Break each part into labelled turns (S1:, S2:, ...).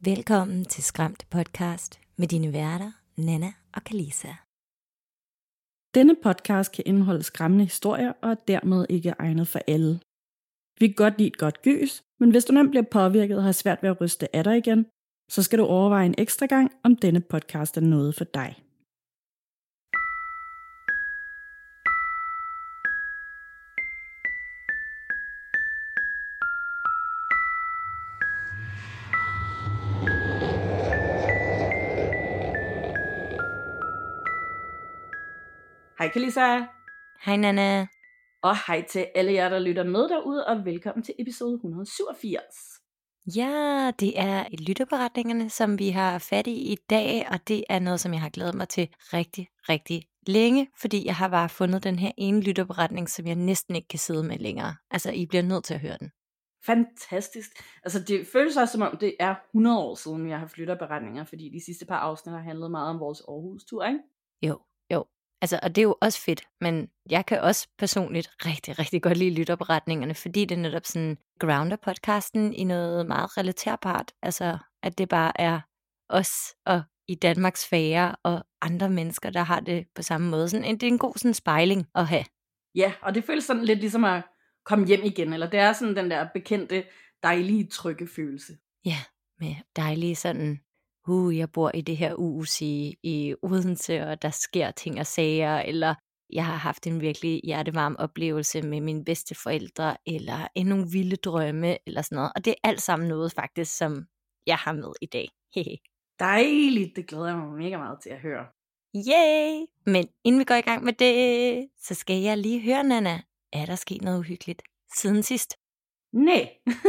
S1: Velkommen til Skræmte Podcast med dine værter, Nana og Kalisa.
S2: Denne podcast kan indeholde skræmmende historier og er dermed ikke egnet for alle. Vi kan godt lide et godt gys, men hvis du nemt bliver påvirket og har svært ved at ryste af dig igen, så skal du overveje en ekstra gang, om denne podcast er noget for dig. Hej Kalisa.
S1: Hej Nana.
S2: Og hej til alle jer, der lytter med derude, og velkommen til episode 187.
S1: Ja, det er lytterberetningerne, som vi har fat i dag, og det er noget, som jeg har glædet mig til rigtig længe, fordi jeg har bare fundet den her ene lytterberetning, som jeg næsten ikke kan sidde med længere. Altså, I bliver nødt til at høre den.
S2: Fantastisk. Altså, det føles også som om, det er 100 år siden, vi har haft lytterberetninger, fordi de sidste par afsnit har handlet meget om vores Aarhus-tur, ikke?
S1: Jo. Altså, og det er jo også fedt, men jeg kan også personligt rigtig godt lide lytterberetningerne, fordi det er netop sådan grounder podcasten i noget meget relaterbart. Altså, at det bare er os og i Danmarks sfære og andre mennesker, der har det på samme måde. Sådan, det er en god sådan spejling at have.
S2: Ja, og det føles sådan lidt ligesom at komme hjem igen, eller det er sådan den der bekendte, dejlige, trygge følelse.
S1: Ja, med dejlige sådan, jeg bor i det her hus i Odense, og der sker ting og sager, eller jeg har haft en virkelig hjertevarm oplevelse med mine bedsteforældre, eller nogle vilde drømme, eller sådan noget. Og det er alt sammen noget faktisk, som jeg har med i dag.
S2: Dejligt, det glæder jeg mig mega meget til at høre.
S1: Yay! Men inden vi går i gang med det, så skal jeg lige høre, Nana, er der sket noget uhyggeligt siden sidst?
S2: Nej.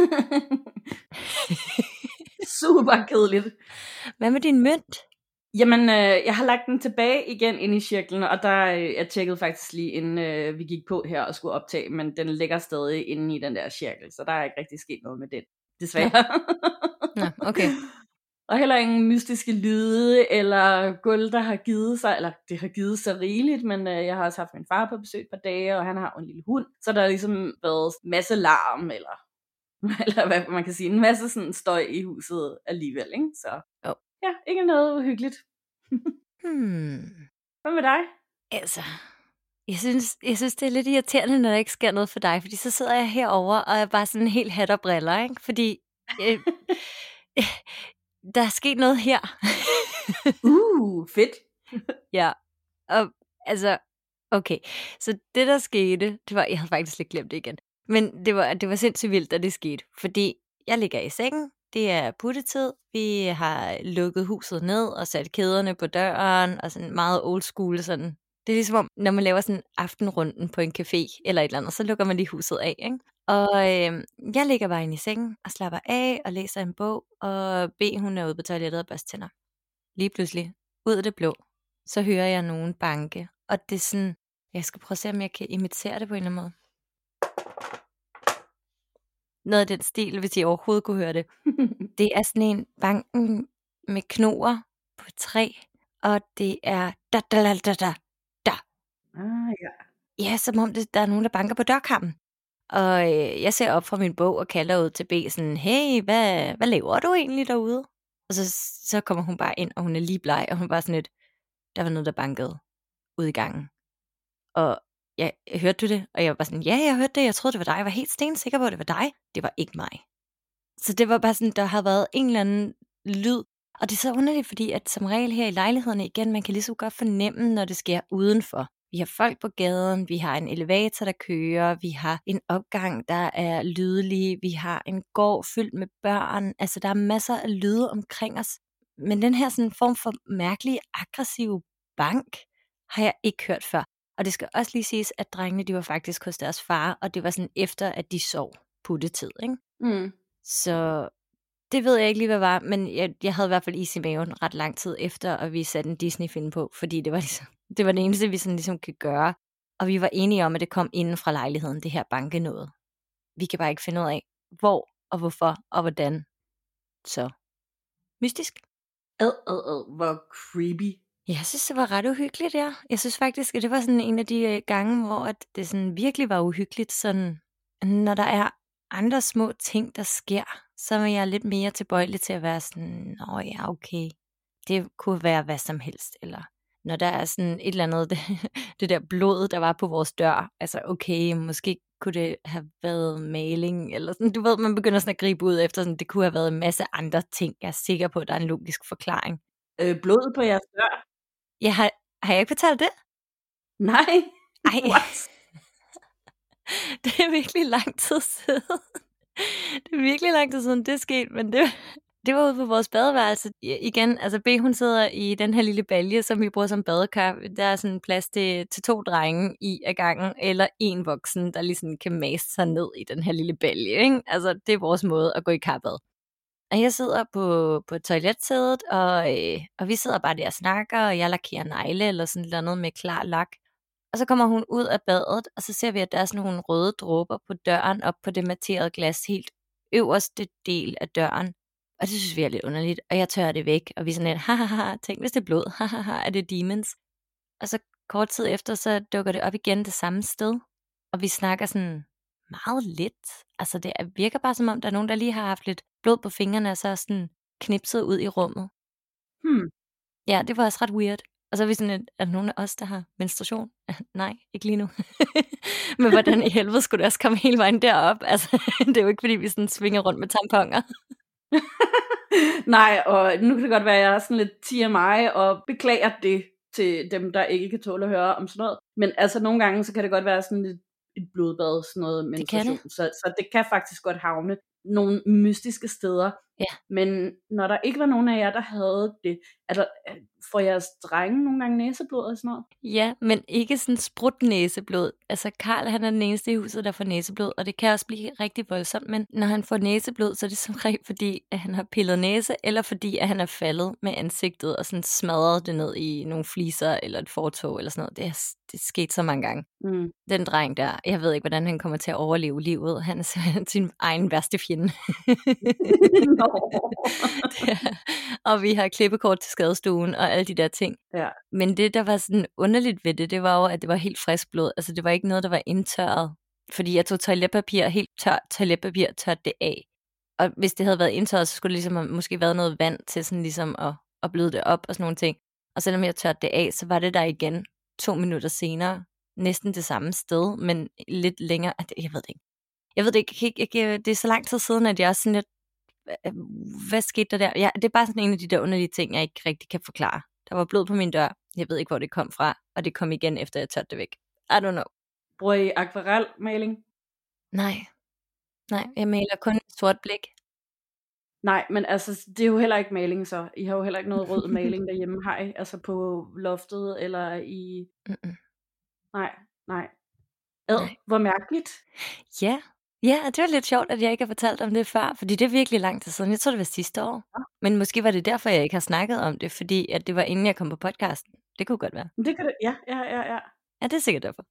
S2: Super kedeligt.
S1: Hvad med din mønt?
S2: Jamen, jeg har lagt den tilbage igen ind i cirklen, og der jeg tjekkede faktisk lige inden vi gik på her og skulle optage, men den ligger stadig inde i den der cirkel, så der er ikke rigtig sket noget med den, desværre.
S1: Nå, okay.
S2: Og heller ingen mystiske lyde, eller gulv, der har givet sig, eller det har givet sig rigeligt, men jeg har også haft min far på besøg et par dage, og han har jo en lille hund, så der har ligesom været masse larm, eller hvad man kan sige, en masse sådan støj i huset alligevel, ikke? Så ja, ikke noget uhyggeligt. Hvad med dig?
S1: Altså, jeg synes, det er lidt irriterende, når der ikke sker noget for dig, fordi så sidder jeg herovre og er bare sådan helt hat og briller, ikke? Fordi der er sket noget her.
S2: Fedt.
S1: Ja, og altså, okay. Så det, der skete, det var, jeg havde faktisk lidt glemt det igen, men det var sindssygt vildt, da det skete, fordi jeg ligger i sengen, det er puttetid, vi har lukket huset ned og sat kæderne på døren, og sådan meget old school, sådan. Det er ligesom om, når man laver sådan aftenrunden på en café eller et eller andet, så lukker man lige huset af, ikke? Og jeg ligger bare inde i sengen og slapper af og læser en bog, og B, hun er ude på toilettet og børster tænder. Lige pludselig, ud af det blå, så hører jeg nogen banke, og det er sådan, jeg skal prøve at se, om jeg kan imitere det på en eller anden måde. Noget af den stil, hvis I overhovedet kunne høre det. Det er sådan en banken med knoer på træ, og det er da.
S2: Ja.
S1: Ja, som om der er nogen, der banker på dørkarmen. Og jeg ser op fra min bog og kalder ud til B sådan, hey, hvad laver du egentlig derude? Og så kommer hun bare ind, og hun er lige bleg, og hun bare sådan lidt, der var noget, der bankede ude i gangen. Og ja, hørte du det? Og jeg var bare sådan, ja, jeg hørte det, jeg troede, det var dig. Jeg var helt stensikker på, at det var dig. Det var ikke mig. Så det var bare sådan, der havde været en eller anden lyd. Og det er så underligt, fordi at som regel her i lejlighederne igen, man kan lige så godt fornemme, når det sker udenfor. Vi har folk på gaden, vi har en elevator, der kører, vi har en opgang, der er lydelig, vi har en gård fyldt med børn. Altså, der er masser af lyde omkring os. Men den her sådan form for mærkelig, aggressiv bank har jeg ikke hørt før. Og det skal også lige siges, at drengene, de var faktisk hos deres far, og det var sådan efter, at de sov puttetid, ikke? Så det ved jeg ikke lige, hvad var, men jeg havde i hvert fald is i maven ret lang tid efter, at vi satte en Disney-film på, fordi det var det eneste, vi sådan ligesom kan gøre. Og vi var enige om, at det kom inden fra lejligheden, det her banke noget. Vi kan bare ikke finde ud af, hvor og hvorfor og hvordan. Så mystisk.
S2: Hvor creepy.
S1: Jeg synes, det var ret uhyggeligt, ja. Jeg synes faktisk, at det var sådan en af de gange, hvor at det sådan virkelig var uhyggeligt, sådan, når der er andre små ting, der sker, så er jeg lidt mere tilbøjelig til at være sådan, ja, okay, det kunne være hvad som helst, eller når der er sådan et eller andet, det der blod, der var på vores dør, altså okay, måske kunne det have været maling, eller sådan, du ved, man begynder sådan at gribe ud efter, sådan, det kunne have været en masse andre ting, jeg er sikker på, at der er en logisk forklaring.
S2: Blod på jeres dør?
S1: Ja, har jeg ikke fortalt det?
S2: Nej.
S1: Ej.
S2: What?
S1: Det er virkelig lang tid siden. Det er virkelig lang tid siden, det er sket, men det var ude på vores badeværelse. Igen, altså B, hun sidder i den her lille balje, som vi bruger som badekar. Der er sådan plads til 2 drenge i ad gangen, eller 1 voksen, der ligesom kan maste sig ned i den her lille balje, ikke? Altså, det er vores måde at gå i karbad. Og jeg sidder på toiletsædet, og vi sidder bare der og snakker, og jeg lakerer negle eller sådan noget med klar lak. Og så kommer hun ud af badet, og så ser vi, at der er sådan nogle røde dråber på døren, op på det matterede glas, helt øverste del af døren. Og det synes vi er lidt underligt, og jeg tørrer det væk, og vi er sådan lidt, hahaha, tænk hvis det er blod, hahaha, er det demons? Og så kort tid efter, så dukker det op igen det samme sted, og vi snakker sådan meget lidt. Altså det virker bare som om, der er nogen, der lige har haft lidt blod på fingrene, og så er sådan knipset ud i rummet. Ja, det var også ret weird. Og så er vi sådan, er der nogen af os, der har menstruation? Nej, ikke lige nu. Men hvordan i helvede skulle det også komme hele vejen derop? Altså, det er jo ikke, fordi vi sådan svinger rundt med tamponer.
S2: Nej, og nu kan det godt være, at jeg er sådan lidt TMI og beklager det til dem, der ikke kan tåle at høre om sådan noget. Men altså nogle gange, så kan det godt være sådan et blodbad, sådan noget menstruation. Så det kan faktisk godt havne nogle mystiske steder.
S1: Ja.
S2: Men når der ikke var nogen af jer, der havde det, får jeres drenge nogle gange næseblod og sådan noget?
S1: Ja, men ikke sådan sprut næseblod. Altså Karl, han er den eneste i huset, der får næseblod, og det kan også blive rigtig voldsomt, men når han får næseblod, så er det som regel fordi, at han har pillet næse, eller fordi, at han er faldet med ansigtet og sådan smadret det ned i nogle fliser eller et fortov eller sådan noget. Det er sket så mange gange. Den dreng der, jeg ved ikke, hvordan han kommer til at overleve livet. Han er sin egen værste fjende. Og vi har klippekort til skadestuen og alle de der ting.
S2: Ja.
S1: Men det, der var sådan underligt ved det, det var jo, at det var helt frisk blod. Altså det var ikke noget, der var indtørret. Fordi jeg tog toiletpapir, helt tørt toiletpapir, tørte det af. Og hvis det havde været indtørret, så skulle det ligesom måske været noget vand til sådan ligesom at bløde det op og sådan nogle ting. Og selvom jeg tørte det af, så var det der igen 2 minutter senere. Næsten det samme sted, men lidt længere. Jeg ved det ikke. Jeg ved det ikke. Det er så lang tid siden, at jeg er sådan lidt, hvad skete der? Ja, det er bare sådan en af de der underlige ting, jeg ikke rigtig kan forklare. Der var blod på min dør. Jeg ved ikke, hvor det kom fra, og det kom igen, efter jeg tørte det væk. I don't know.
S2: Bruger I akvarelmaling?
S1: Nej, jeg maler kun sort blik. Nej,
S2: men altså, det er jo heller ikke maling så. I har jo heller ikke noget rød maling derhjemme, har I? Altså på loftet, eller i... Nej. Hvor mærkeligt.
S1: Ja, det var lidt sjovt, at jeg ikke har fortalt om det før, fordi det er virkelig lang tid siden. Jeg tror, det var sidste år. Ja. Men måske var det derfor, jeg ikke har snakket om det, fordi at det var inden jeg kom på podcasten. Det kunne godt være.
S2: Det kan det, ja.
S1: Ja, det er sikkert derfor.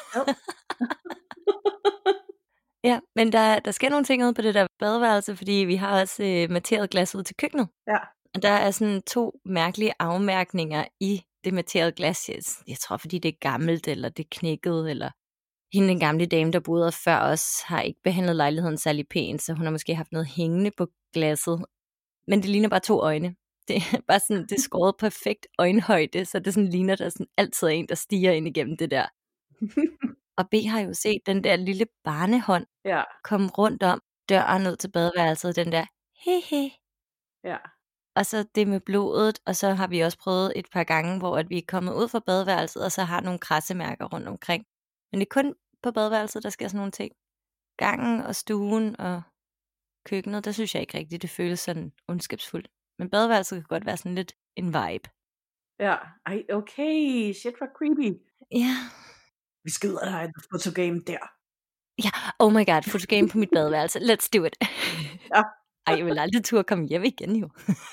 S1: Ja, men der sker nogle ting ude på det der badeværelse, fordi vi har også materet glas ud til køkkenet.
S2: Ja.
S1: Og der er sådan 2 mærkelige afmærkninger i det materede glas. Jeg tror, fordi det er gammelt, eller det er knækket, eller hende den gamle dame, der boede før os, har ikke behandlet lejligheden særlig pænt, så hun har måske haft noget hængende på glasset. Men det ligner bare 2 øjne. Det er bare sådan, det er skåret perfekt øjenhøjde, så det sådan ligner, der sådan altid er en, der stiger ind igennem det der. Og B har jo set den der lille barnehånd komme rundt om døren ud til badeværelset, den der hehe.
S2: Ja.
S1: Og så det med blodet, og så har vi også prøvet et par gange, hvor at vi er kommet ud fra badeværelset, og så har nogle kradsemærker rundt omkring. Men det er kun på badeværelset, der sker sådan nogle ting. Gangen og stuen og køkkenet, der synes jeg ikke rigtigt, det føles sådan ondskabsfuldt. Men badeværelset kan godt være sådan lidt en vibe.
S2: Ja, okay, shit for creepy.
S1: Ja.
S2: Vi skal ud og have et fotogame der.
S1: Ja, oh my god, fotogame på mit badeværelse. Let's do it.
S2: Ja.
S1: Ej, jeg vil aldrig turde komme hjem igen jo.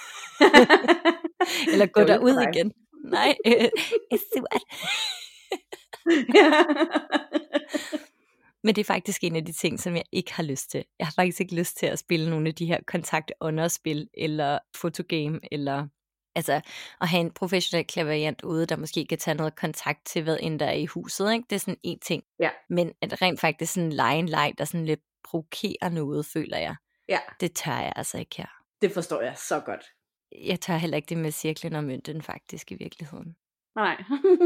S1: Eller gå derud igen. Nej, it's surt. Men det er faktisk en af de ting, som jeg ikke har lyst til. Jeg har faktisk ikke lyst til at spille nogle af de her kontakt-underspil, eller fotogame, eller altså at have en professionel klaverant ude, der måske kan tage noget kontakt til, hvad end der er i huset. Ikke? Det er sådan en ting.
S2: Ja.
S1: Men at rent faktisk sådan lege en leg, der sådan lidt provokerer noget, føler jeg.
S2: Ja,
S1: Det tør jeg altså ikke her.
S2: det forstår jeg så godt.
S1: Jeg tør heller ikke det med cirklen og mønten faktisk i virkeligheden.
S2: Nej.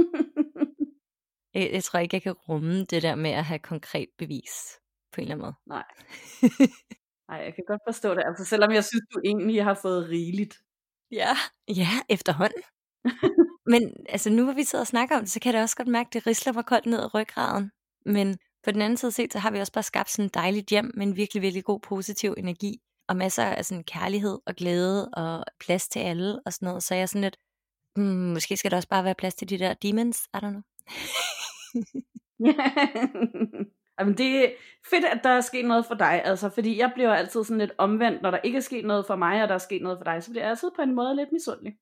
S1: Jeg tror ikke, jeg kan rumme det der med at have konkret bevis på en eller anden måde.
S2: Nej. Nej, jeg kan godt forstå det. Altså, selvom jeg synes, du egentlig har fået rigeligt.
S1: Ja, efterhånden. Men altså, nu hvor vi sidder og snakker om det, så kan jeg da også godt mærke, at det risler mig koldt ned ad ryggraden. Men på den anden side set, så har vi også bare skabt sådan et dejligt hjem med en virkelig, virkelig god positiv energi. Og masser af sådan kærlighed og glæde og plads til alle og sådan noget. Så jeg er sådan lidt, måske skal der også bare være plads til de der demons. I don't know.
S2: Jamen, det er fedt, at der er sket noget for dig, altså, fordi jeg bliver altid sådan lidt omvendt, når der ikke er sket noget for mig, og der er sket noget for dig, så bliver jeg altid på en måde lidt misundelig.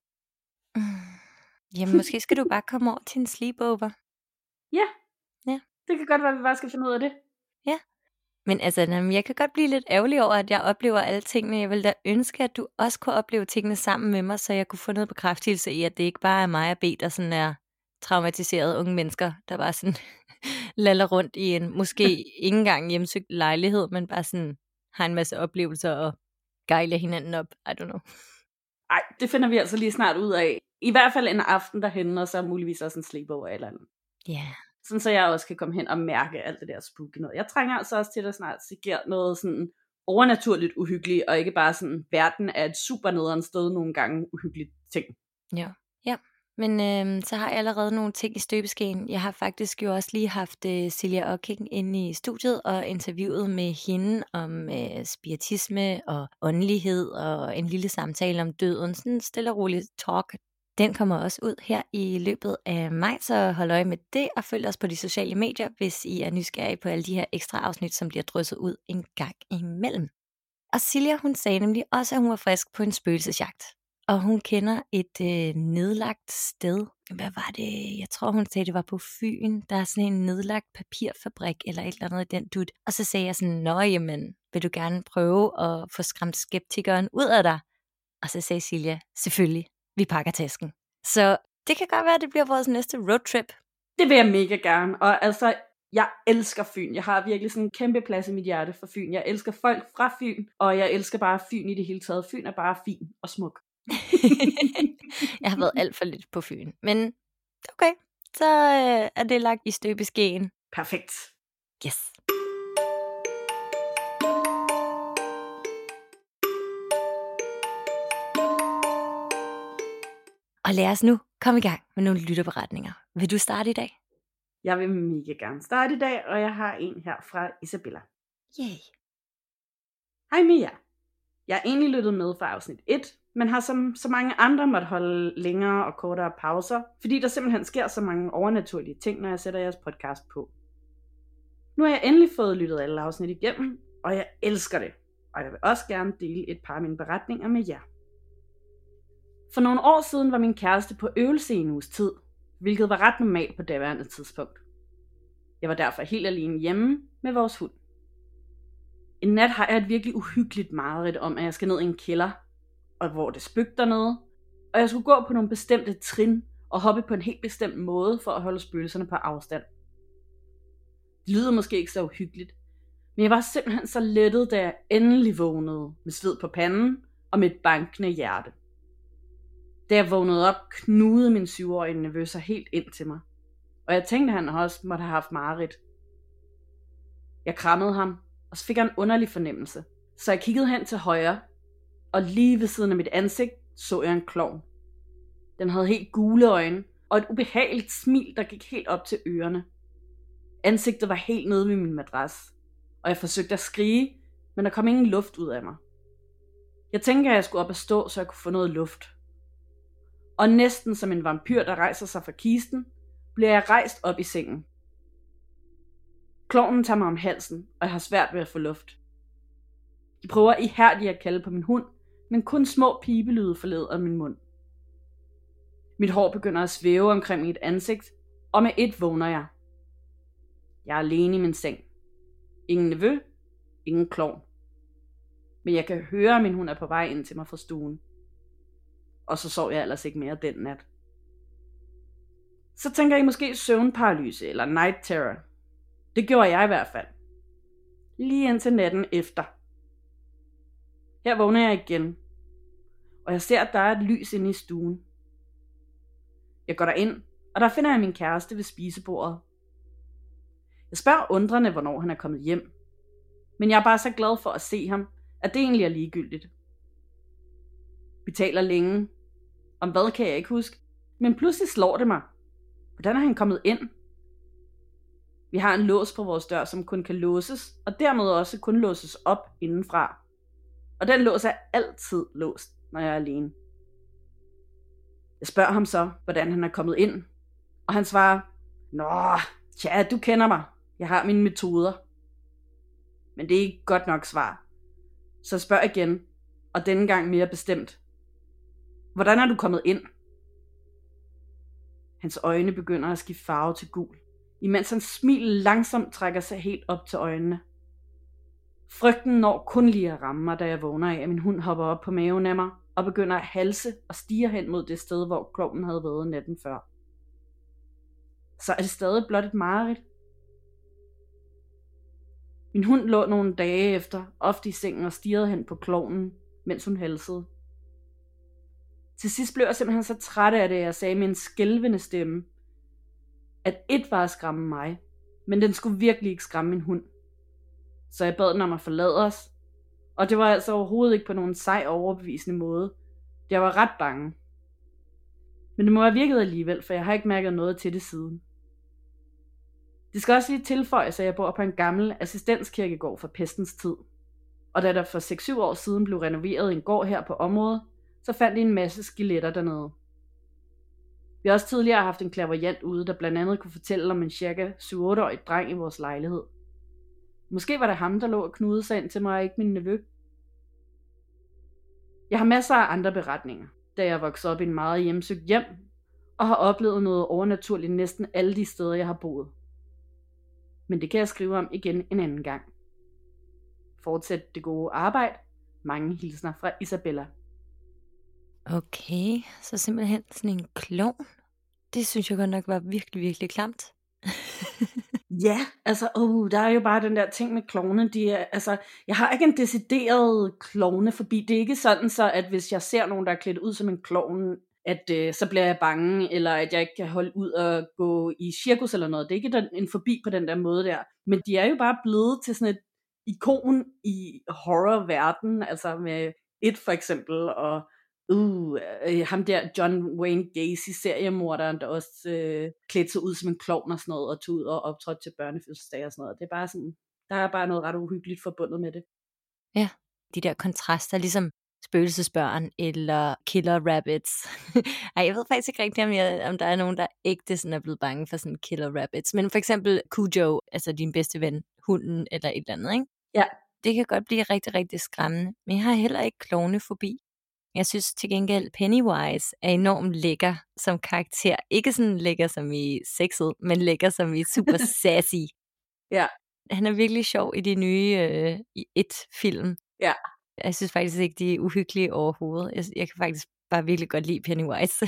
S1: Jamen, måske skal du bare komme over til en sleepover.
S2: Ja,
S1: Ja.
S2: Det kan godt være, at vi bare skal finde ud af det.
S1: Ja. Men altså, jeg kan godt blive lidt ærgerlig over, at jeg oplever alle tingene. Jeg vil da ønske, at du også kunne opleve tingene sammen med mig, så jeg kunne få noget bekræftelse i, at det ikke bare er mig og B, der sådan er traumatiserede unge mennesker, der bare sådan laller rundt i en måske ikke engang hjemsøgt lejlighed, men bare sådan har en masse oplevelser og gejler hinanden op. I don't know.
S2: Ej, det finder vi altså lige snart ud af. I hvert fald en aften derhen, og så muligvis også en sleepover eller andet.
S1: Ja. Yeah.
S2: Sådan så jeg også kan komme hen og mærke alt det der spooky noget. Jeg trænger altså også til at snart sker noget sådan overnaturligt uhyggeligt, og ikke bare sådan, verden er et super nederen sted nogle gange uhyggeligt ting.
S1: Ja. Men så har jeg allerede nogle ting i støbeskeen. Jeg har faktisk jo også lige haft Silja Ocking inde i studiet og interviewet med hende om spiritisme og åndelighed og en lille samtale om døden. Sådan en stille og rolig talk. Den kommer også ud her i løbet af maj, så hold øje med det og følg os på de sociale medier, hvis I er nysgerrige på alle de her ekstra afsnit, som bliver drysset ud en gang imellem. Og Silja, hun sagde nemlig også, at hun var frisk på en spøgelsesjagt. Og hun kender et nedlagt sted. Hvad var det? Jeg tror, hun sagde, det var på Fyn. Der er sådan en nedlagt papirfabrik eller et eller andet i den dut. Og så sagde jeg sådan, nå jamen, vil du gerne prøve at få skræmt skeptikeren ud af dig? Og så sagde Silja, selvfølgelig, vi pakker tasken. Så det kan godt være, at det bliver vores næste roadtrip.
S2: Det vil jeg mega gerne. Og altså, jeg elsker Fyn. Jeg har virkelig sådan en kæmpe plads i mit hjerte for Fyn. Jeg elsker folk fra Fyn, og jeg elsker bare Fyn i det hele taget. Fyn er bare fin og smuk.
S1: Jeg har været alt for lidt på Fyn. Men okay, så er det lagt i støbeskeen.
S2: Perfekt.
S1: Yes. Og lad os nu komme i gang med nogle lytterberetninger. Vil du starte i dag?
S2: Jeg vil mega gerne starte i dag, og jeg har en her fra Isabella.
S1: Yay.
S2: Hej Mia. Jeg har egentlig lyttet med fra afsnit 1, men har som så mange andre måtte holde længere og kortere pauser, fordi der simpelthen sker så mange overnaturlige ting, når jeg sætter jeres podcast på. Nu har jeg endelig fået lyttet alle afsnit igennem, og jeg elsker det, og jeg vil også gerne dele et par af mine beretninger med jer. For nogle år siden var min kæreste på øvelse i en uges tid, hvilket var ret normalt på daværende tidspunkt. Jeg var derfor helt alene hjemme med vores hund. En nat har jeg et virkelig uhyggeligt mareridt om, at jeg skal ned i en kælder, og hvor det spøgter noget, og jeg skulle gå på nogle bestemte trin og hoppe på en helt bestemt måde for at holde spøgelserne på afstand. Det lyder måske ikke så uhyggeligt, men jeg var simpelthen så lettet, da jeg endelig vågnede med sved på panden og med et bankende hjerte. Da jeg vågnede op, knugede min 7-årige nevø sig helt ind til mig, og jeg tænkte, at han også måtte have haft mareridt. Jeg krammede ham, og så fik jeg en underlig fornemmelse, så jeg kiggede hen til højre, og lige ved siden af mit ansigt så jeg en klovn. Den havde helt gule øjne, og et ubehageligt smil, der gik helt op til ørerne. Ansigtet var helt nede ved min madras, og jeg forsøgte at skrige, men der kom ingen luft ud af mig. Jeg tænkte, at jeg skulle op og stå, så jeg kunne få noget luft. Og næsten som en vampyr, der rejser sig fra kisten, bliver jeg rejst op i sengen. Klovnen tager mig om halsen, og jeg har svært ved at få luft. Jeg prøver ihærdigt at kalde på min hund, men kun små pibelyde forlader min mund. Mit hår begynder at svæve omkring mit ansigt, og med et vågner jeg. Jeg er alene i min seng. Ingen nevø, ingen klovn. Men jeg kan høre, at min hund er på vej ind til mig fra stuen. Og så sov jeg ellers ikke mere den nat. Så tænker I måske søvnparalyse eller night terror. Det gjorde jeg i hvert fald. Lige indtil natten efter. Her vågner jeg igen, og jeg ser, at der er et lys inde i stuen. Jeg går derind, og der finder jeg min kæreste ved spisebordet. Jeg spørger undrende, hvornår han er kommet hjem. Men jeg er bare så glad for at se ham, at det egentlig er ligegyldigt. Vi taler længe. Om hvad kan jeg ikke huske, men pludselig slår det mig. Hvordan er han kommet ind? Vi har en lås på vores dør, som kun kan låses, og dermed også kun låses op indenfra. Og den lås er altid låst, når jeg er alene. Jeg spørger ham så, hvordan han er kommet ind, og han svarer, nå, tja, du kender mig. Jeg har mine metoder. Men det er ikke godt nok svar. Så jeg spørger igen, og denne gang mere bestemt. Hvordan er du kommet ind? Hans øjne begynder at skifte farve til gul, imens hans smil langsomt trækker sig helt op til øjnene. Frygten når kun lige at ramme mig, da jeg vågner af, at min hund hopper op på maven af mig og begynder at halse og stiger hen mod det sted, hvor klovnen havde været natten før. Så er det stadig blot et mareridt. Min hund lå nogle dage efter, ofte i sengen og stirrede hen på klovnen, mens hun halsede. Til sidst blev jeg simpelthen så træt af det, at jeg sagde med en skælvende stemme, at et var at skræmme mig, men den skulle virkelig ikke skræmme min hund. Så jeg bad den om at forlade os, og det var altså overhovedet ikke på nogen sej overbevisende måde. Jeg var ret bange. Men det må have virket alligevel, for jeg har ikke mærket noget til det siden. Det skal også lige tilføjes, at jeg bor på en gammel assistenskirkegård fra pestens tid. Og da der for 6-7 år siden blev renoveret en gård her på området, så fandt de en masse skeletter dernede. Vi har også tidligere haft en clairvoyant ude, der blandt andet kunne fortælle om en cirka 7-8-årig dreng i vores lejlighed. Måske var det ham, der lå og knudede sig ind til mig, og ikke min nevø. Jeg har masser af andre beretninger, da jeg voksede op i en meget hjemsøgt hjem, og har oplevet noget overnaturligt næsten alle de steder, jeg har boet. Men det kan jeg skrive om igen en anden gang. Fortsæt det gode arbejde. Mange hilsner fra Isabella.
S1: Okay, så simpelthen sådan en klovn. Det synes jeg godt nok var virkelig, virkelig klamt.
S2: Ja, altså, der er jo bare den der ting med klovne, jeg har ikke en decideret klovne forbi. Det er ikke sådan så, at hvis jeg ser nogen, der er klædt ud som en klovn, at så bliver jeg bange, eller at jeg ikke kan holde ud og gå i cirkus eller noget. Det er ikke en forbi på den der måde der. Men de er jo bare blevet til sådan et ikon i horrorverden, altså med It for eksempel, og ham der John Wayne Gacy seriemorderen, der også klædte sig ud som en klovn og sådan noget, og tog ud og optrådte til børnefødselsdag og sådan noget. Det er bare sådan, der er bare noget ret uhyggeligt forbundet med det.
S1: Ja, de der kontraster, ligesom spøgelsesbørn eller killer rabbits. Ej, jeg ved faktisk ikke rigtig, om der er nogen, der ægte sådan er blevet bange for sådan killer rabbits. Men for eksempel Cujo, altså din bedste ven, hunden eller et eller andet, ikke?
S2: Ja.
S1: Det kan godt blive rigtig, rigtig skræmmende. Men jeg har heller ikke klovnefobi. Jeg synes til gengæld, Pennywise er enormt lækker som karakter. Ikke sådan lækker som i sexet, men lækker som i super sassy.
S2: Ja.
S1: Han er virkelig sjov i de nye It-film.
S2: Ja.
S1: Jeg synes faktisk ikke, de er uhyggelige overhovedet. Jeg kan faktisk bare virkelig godt lide Pennywise.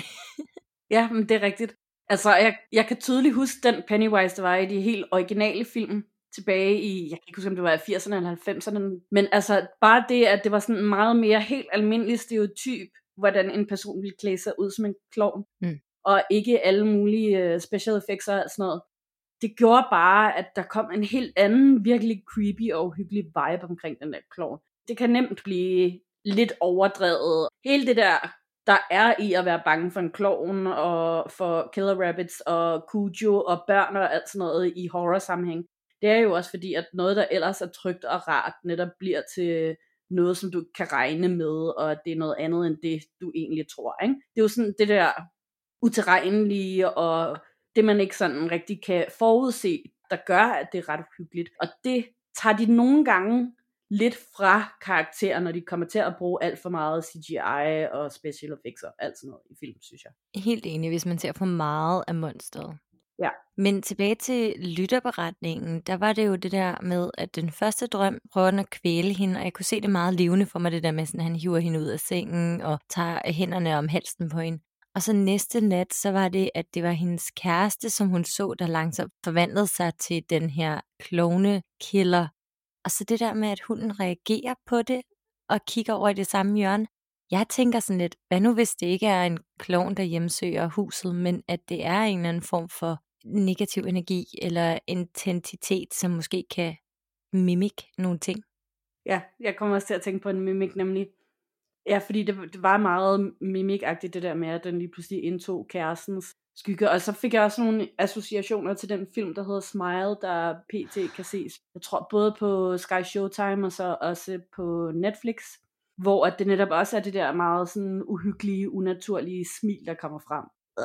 S2: Ja, men det er rigtigt. Altså, jeg kan tydeligt huske den Pennywise, der var i de helt originale film tilbage i, jeg kan ikke huske, om det var i 80'erne eller 90'erne, men altså bare det, at det var sådan en meget mere helt almindelig stereotyp, hvordan en person ville klæde sig ud som en klovn, og ikke alle mulige special effects og sådan noget. Det gjorde bare, at der kom en helt anden, virkelig creepy og uhyggelig vibe omkring den der klovn. Det kan nemt blive lidt overdrevet. Hele det der er i at være bange for en klovn, og for killer rabbits, og Cujo, og børn og alt sådan noget i horror-sammenhæng, det er jo også fordi, at noget, der ellers er trygt og rart, netop bliver til noget, som du kan regne med, og at det er noget andet, end det, du egentlig tror, ikke? Det er jo sådan det der utilregnelige, og det, man ikke sådan rigtig kan forudse, der gør, at det er ret uhyggeligt. Og det tager de nogle gange lidt fra karakterer, når de kommer til at bruge alt for meget CGI og special effects og alt sådan noget i film, synes jeg.
S1: Helt enig, hvis man ser for meget af monsteret.
S2: Ja.
S1: Men tilbage til lytterberetningen, der var det jo det der med, at den første drøm prøver den at kvæle hende, og jeg kunne se det meget levende for mig, det der med, at han hiver hende ud af sengen og tager hænderne om halsen på hende. Og så næste nat, så var det, at det var hendes kæreste, som hun så, der langsomt forvandlede sig til den her klovne-killer. Og så det der med, at hunden reagerer på det, og kigger over i det samme hjørne. Jeg tænker sådan lidt, hvad nu hvis det ikke er en klovn, der hjemsøger huset, men at det er en eller anden form for negativ energi eller intensitet, som måske kan mimik nogle ting.
S2: Ja, jeg kommer også til at tænke på en mimik, nemlig. Ja, fordi det var meget mimikagtigt, det der med, at den lige pludselig indtog kærestens skygge. Og så fik jeg også nogle associationer til den film, der hedder Smile, der pt. Kan ses. Jeg tror både på Sky Showtime og så også på Netflix, hvor at det netop også er det der meget sådan uhyggelige, unaturlige smil, der kommer frem.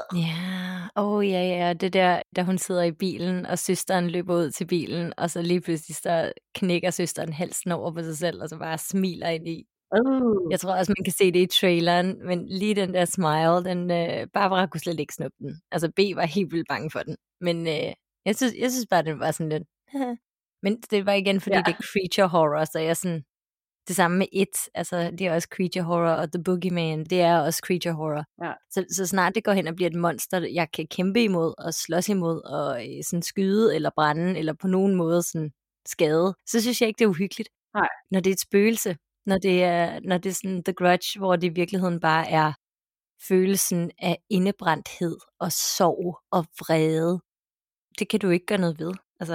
S1: Ja, det der, da hun sidder i bilen, og søsteren løber ud til bilen, og så lige pludselig så knækker søsteren halsen over på sig selv, og så bare smiler ind i. Jeg tror også, man kan se det i traileren, men lige den der smile, Barbara kunne slet ikke snuppe den. Altså B var helt vildt bange for den. Men jeg synes bare, den var sådan lidt... Men det var igen, fordi det er creature horror, så jeg sådan... Det samme med It, altså det er også creature horror, og The Boogeyman, det er også creature horror.
S2: Ja.
S1: Så snart det går hen og bliver et monster, jeg kan kæmpe imod og slås imod, og sådan skyde eller brænde, eller på nogen måde sådan skade, så synes jeg ikke, det er uhyggeligt.
S2: Nej.
S1: Når det er et spøgelse, når det er sådan The Grudge, hvor det i virkeligheden bare er følelsen af indebrændthed og sorg og vrede, det kan du ikke gøre noget ved. Altså.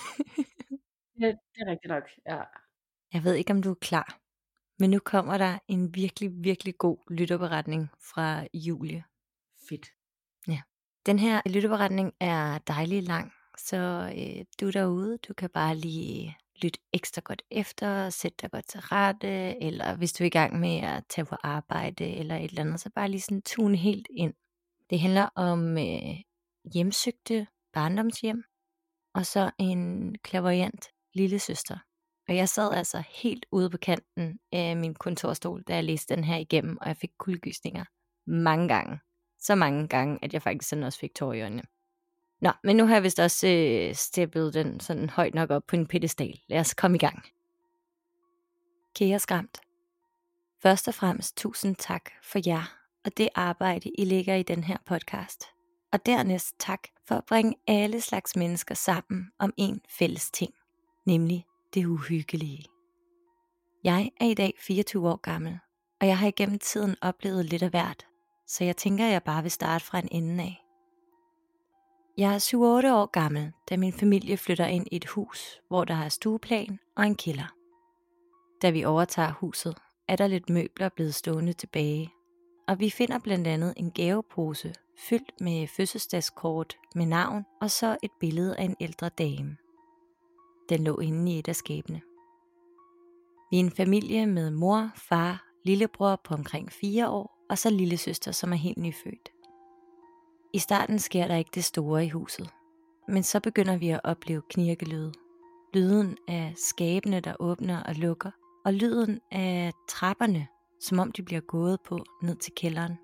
S2: Det er rigtigt nok, ja.
S1: Jeg ved ikke, om du er klar, men nu kommer der en virkelig, virkelig god lytterberetning fra Julie.
S2: Fedt.
S1: Ja. Den her lytterberetning er dejlig lang, så du derude, du kan bare lige lytte ekstra godt efter, sætte dig godt til rette, eller hvis du er i gang med at tage på arbejde eller et eller andet, så bare lige sådan tune helt ind. Det handler om hjemsøgte barndomshjem, og så en clairvoyant lille søster. Og jeg sad altså helt ude på kanten af min kontorstol, da jeg læste den her igennem, og jeg fik kuldegysninger mange gange. Så mange gange, at jeg faktisk sådan også fik tårer i øjnene. Nå, men nu har jeg vist også steppet den sådan højt nok op på en pedestal. Lad os komme i gang. Kære Skræmt. Først og fremmest tusind tak for jer og det arbejde, I lægger i den her podcast. Og dernæst tak for at bringe alle slags mennesker sammen om en fælles ting, nemlig det uhyggelige. Jeg er i dag 24 år gammel, og jeg har igennem tiden oplevet lidt af hvert, så jeg tænker, at jeg bare vil starte fra en ende af. Jeg er 7-8 år gammel, da min familie flytter ind i et hus, hvor der er stueplan og en kælder. Da vi overtager huset, er der lidt møbler blevet stående tilbage, og vi finder blandt andet en gavepose fyldt med fødselsdagskort med navn og så et billede af en ældre dame. Den lå inde i et af skabene. Vi er en familie med mor, far, lillebror på omkring 4 år og så lillesøster, som er helt nyfødt. I starten sker der ikke det store i huset, men så begynder vi at opleve knirkelyde. Lyden af skabene, der åbner og lukker, og lyden af trapperne, som om de bliver gået på ned til kælderen.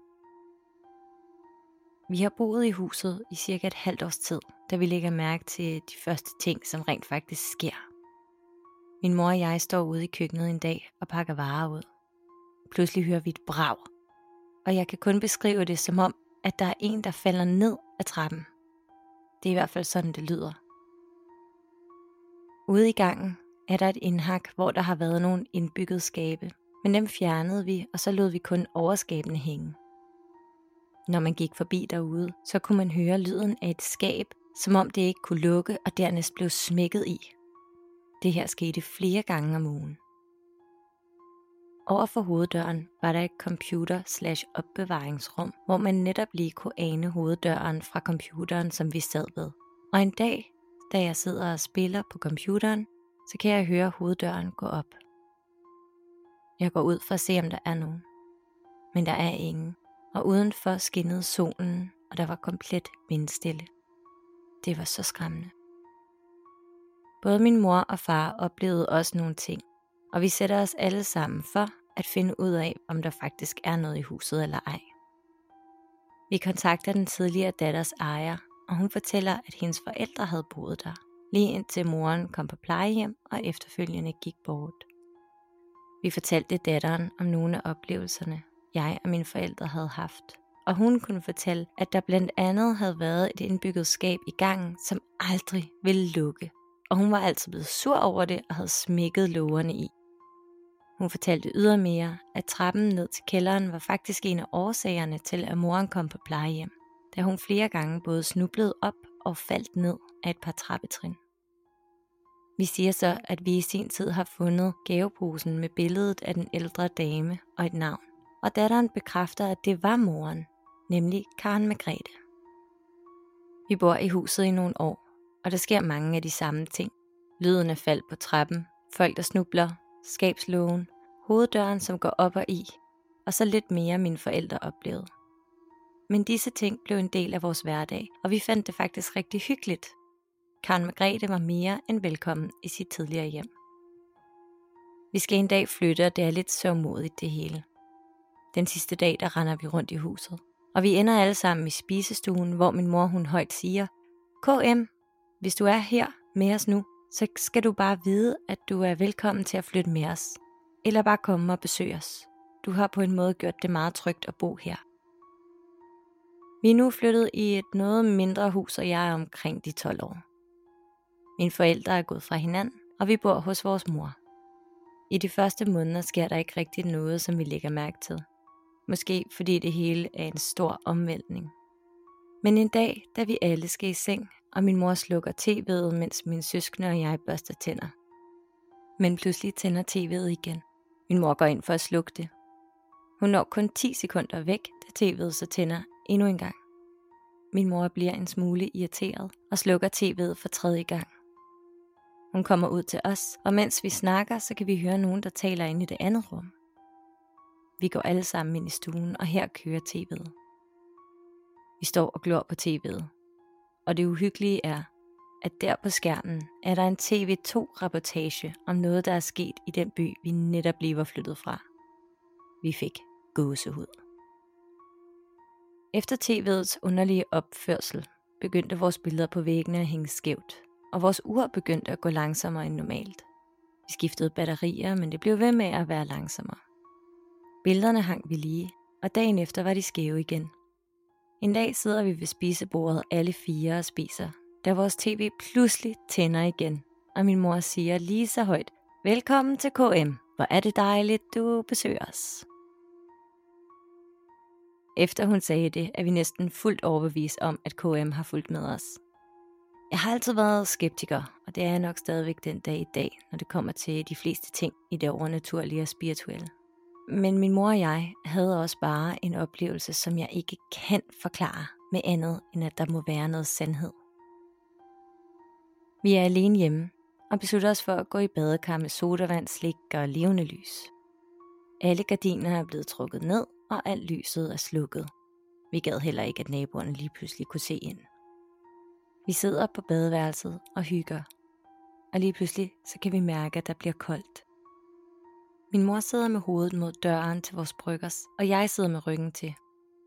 S1: Vi har boet i huset i cirka et halvt års tid, da vi lægger mærke til de første ting, som rent faktisk sker. Min mor og jeg står ude i køkkenet en dag og pakker varer ud. Pludselig hører vi et brag, og jeg kan kun beskrive det som om, at der er en, der falder ned ad trappen. Det er i hvert fald sådan, det lyder. Ude i gangen er der et indhak, hvor der har været nogle indbyggede skabe, men dem fjernede vi, og så lod vi kun overskabene hænge. Når man gik forbi derude, så kunne man høre lyden af et skab, som om det ikke kunne lukke og dernæst blev smækket i. Det her skete flere gange om ugen. Over for hoveddøren var der et computer/opbevaringsrum, hvor man netop lige kunne ane hoveddøren fra computeren, som vi sad ved. Og en dag, da jeg sidder og spiller på computeren, så kan jeg høre hoveddøren gå op. Jeg går ud for at se, om der er nogen. Men der er ingen, og udenfor skinnede solen, og der var komplet vindstille. Det var så skræmmende. Både min mor og far oplevede også nogle ting, og vi sætter os alle sammen for at finde ud af, om der faktisk er noget i huset eller ej. Vi kontakter den tidligere datters ejer, og hun fortæller, at hendes forældre havde boet der, lige indtil moren kom på plejehjem og efterfølgende gik bort. Vi fortalte datteren om nogle af oplevelserne, jeg og mine forældre havde haft, og hun kunne fortælle, at der blandt andet havde været et indbygget skab i gangen, som aldrig ville lukke, og hun var altid blevet sur over det og havde smækket lågerne i. Hun fortalte ydermere, at trappen ned til kælderen var faktisk en af årsagerne til, at moren kom på plejehjem, da hun flere gange både snublede op og faldt ned af et par trappetrin. Vi siger så, at vi i sin tid har fundet gaveposen med billedet af den ældre dame og et navn, og datteren bekræfter, at det var moren, nemlig Karen Margrethe. Vi bor i huset i nogle år, og der sker mange af de samme ting. Lyden af fald på trappen, folk der snubler, skabslågen, hoveddøren som går op og i, og så lidt mere mine forældre oplevede. Men disse ting blev en del af vores hverdag, og vi fandt det faktisk rigtig hyggeligt. Karen Margrethe var mere end velkommen i sit tidligere hjem. Vi skal en dag flytte, og det er lidt sørgmodigt det hele. Den sidste dag, der render vi rundt i huset. Og vi ender alle sammen i spisestuen, hvor min mor hun højt siger, KM, hvis du er her med os nu, så skal du bare vide, at du er velkommen til at flytte med os. Eller bare komme og besøge os. Du har på en måde gjort det meget trygt at bo her. Vi er nu flyttet i et noget mindre hus, og jeg er omkring de 12 år. Mine forældre er gået fra hinanden, og vi bor hos vores mor. I de første måneder sker der ikke rigtig noget, som vi lægger mærke til. Måske fordi det hele er en stor omvæltning. Men en dag, da vi alle skal i seng, og min mor slukker tv'et, mens mine søskende og jeg børster tænder. Men pludselig tænder tv'et igen. Min mor går ind for at slukke det. Hun når kun 10 sekunder væk, da tv'et så tænder endnu en gang. Min mor bliver en smule irriteret og slukker tv'et for 3. gang. Hun kommer ud til os, og mens vi snakker, så kan vi høre nogen, der taler inde i det andet rum. Vi går alle sammen ind i stuen, og her kører tv'et. Vi står og glor på tv'et. Og det uhyggelige er, at der på skærmen er der en TV2-reportage om noget, der er sket i den by, vi netop lige var flyttet fra. Vi fik gåsehud. Efter tv'ets underlige opførsel begyndte vores billeder på væggene at hænge skævt, og vores ur begyndte at gå langsommere end normalt. Vi skiftede batterier, men det blev ved med at være langsommere. Billederne hang vi lige, og dagen efter var de skæve igen. En dag sidder vi ved spisebordet alle 4 og spiser, da vores tv pludselig tænder igen, og min mor siger lige så højt, velkommen til KM, hvor er det dejligt, du besøger os. Efter hun sagde det, er vi næsten fuldt overbevist om, at KM har fulgt med os. Jeg har altid været skeptiker, og det er jeg nok stadigvæk den dag i dag, når det kommer til de fleste ting i det overnaturlige og spirituelle. Men min mor og jeg havde også bare en oplevelse, som jeg ikke kan forklare med andet, end at der må være noget sandhed. Vi er alene hjemme og beslutter os for at gå i badekar med sodavand, slik og levende lys. Alle gardiner er blevet trukket ned, og alt lyset er slukket. Vi gad heller ikke, at naboerne lige pludselig kunne se ind. Vi sidder på badeværelset og hygger, og lige pludselig så kan vi mærke, at der bliver koldt. Min mor sidder med hovedet mod døren til vores bryggers, og jeg sidder med ryggen til.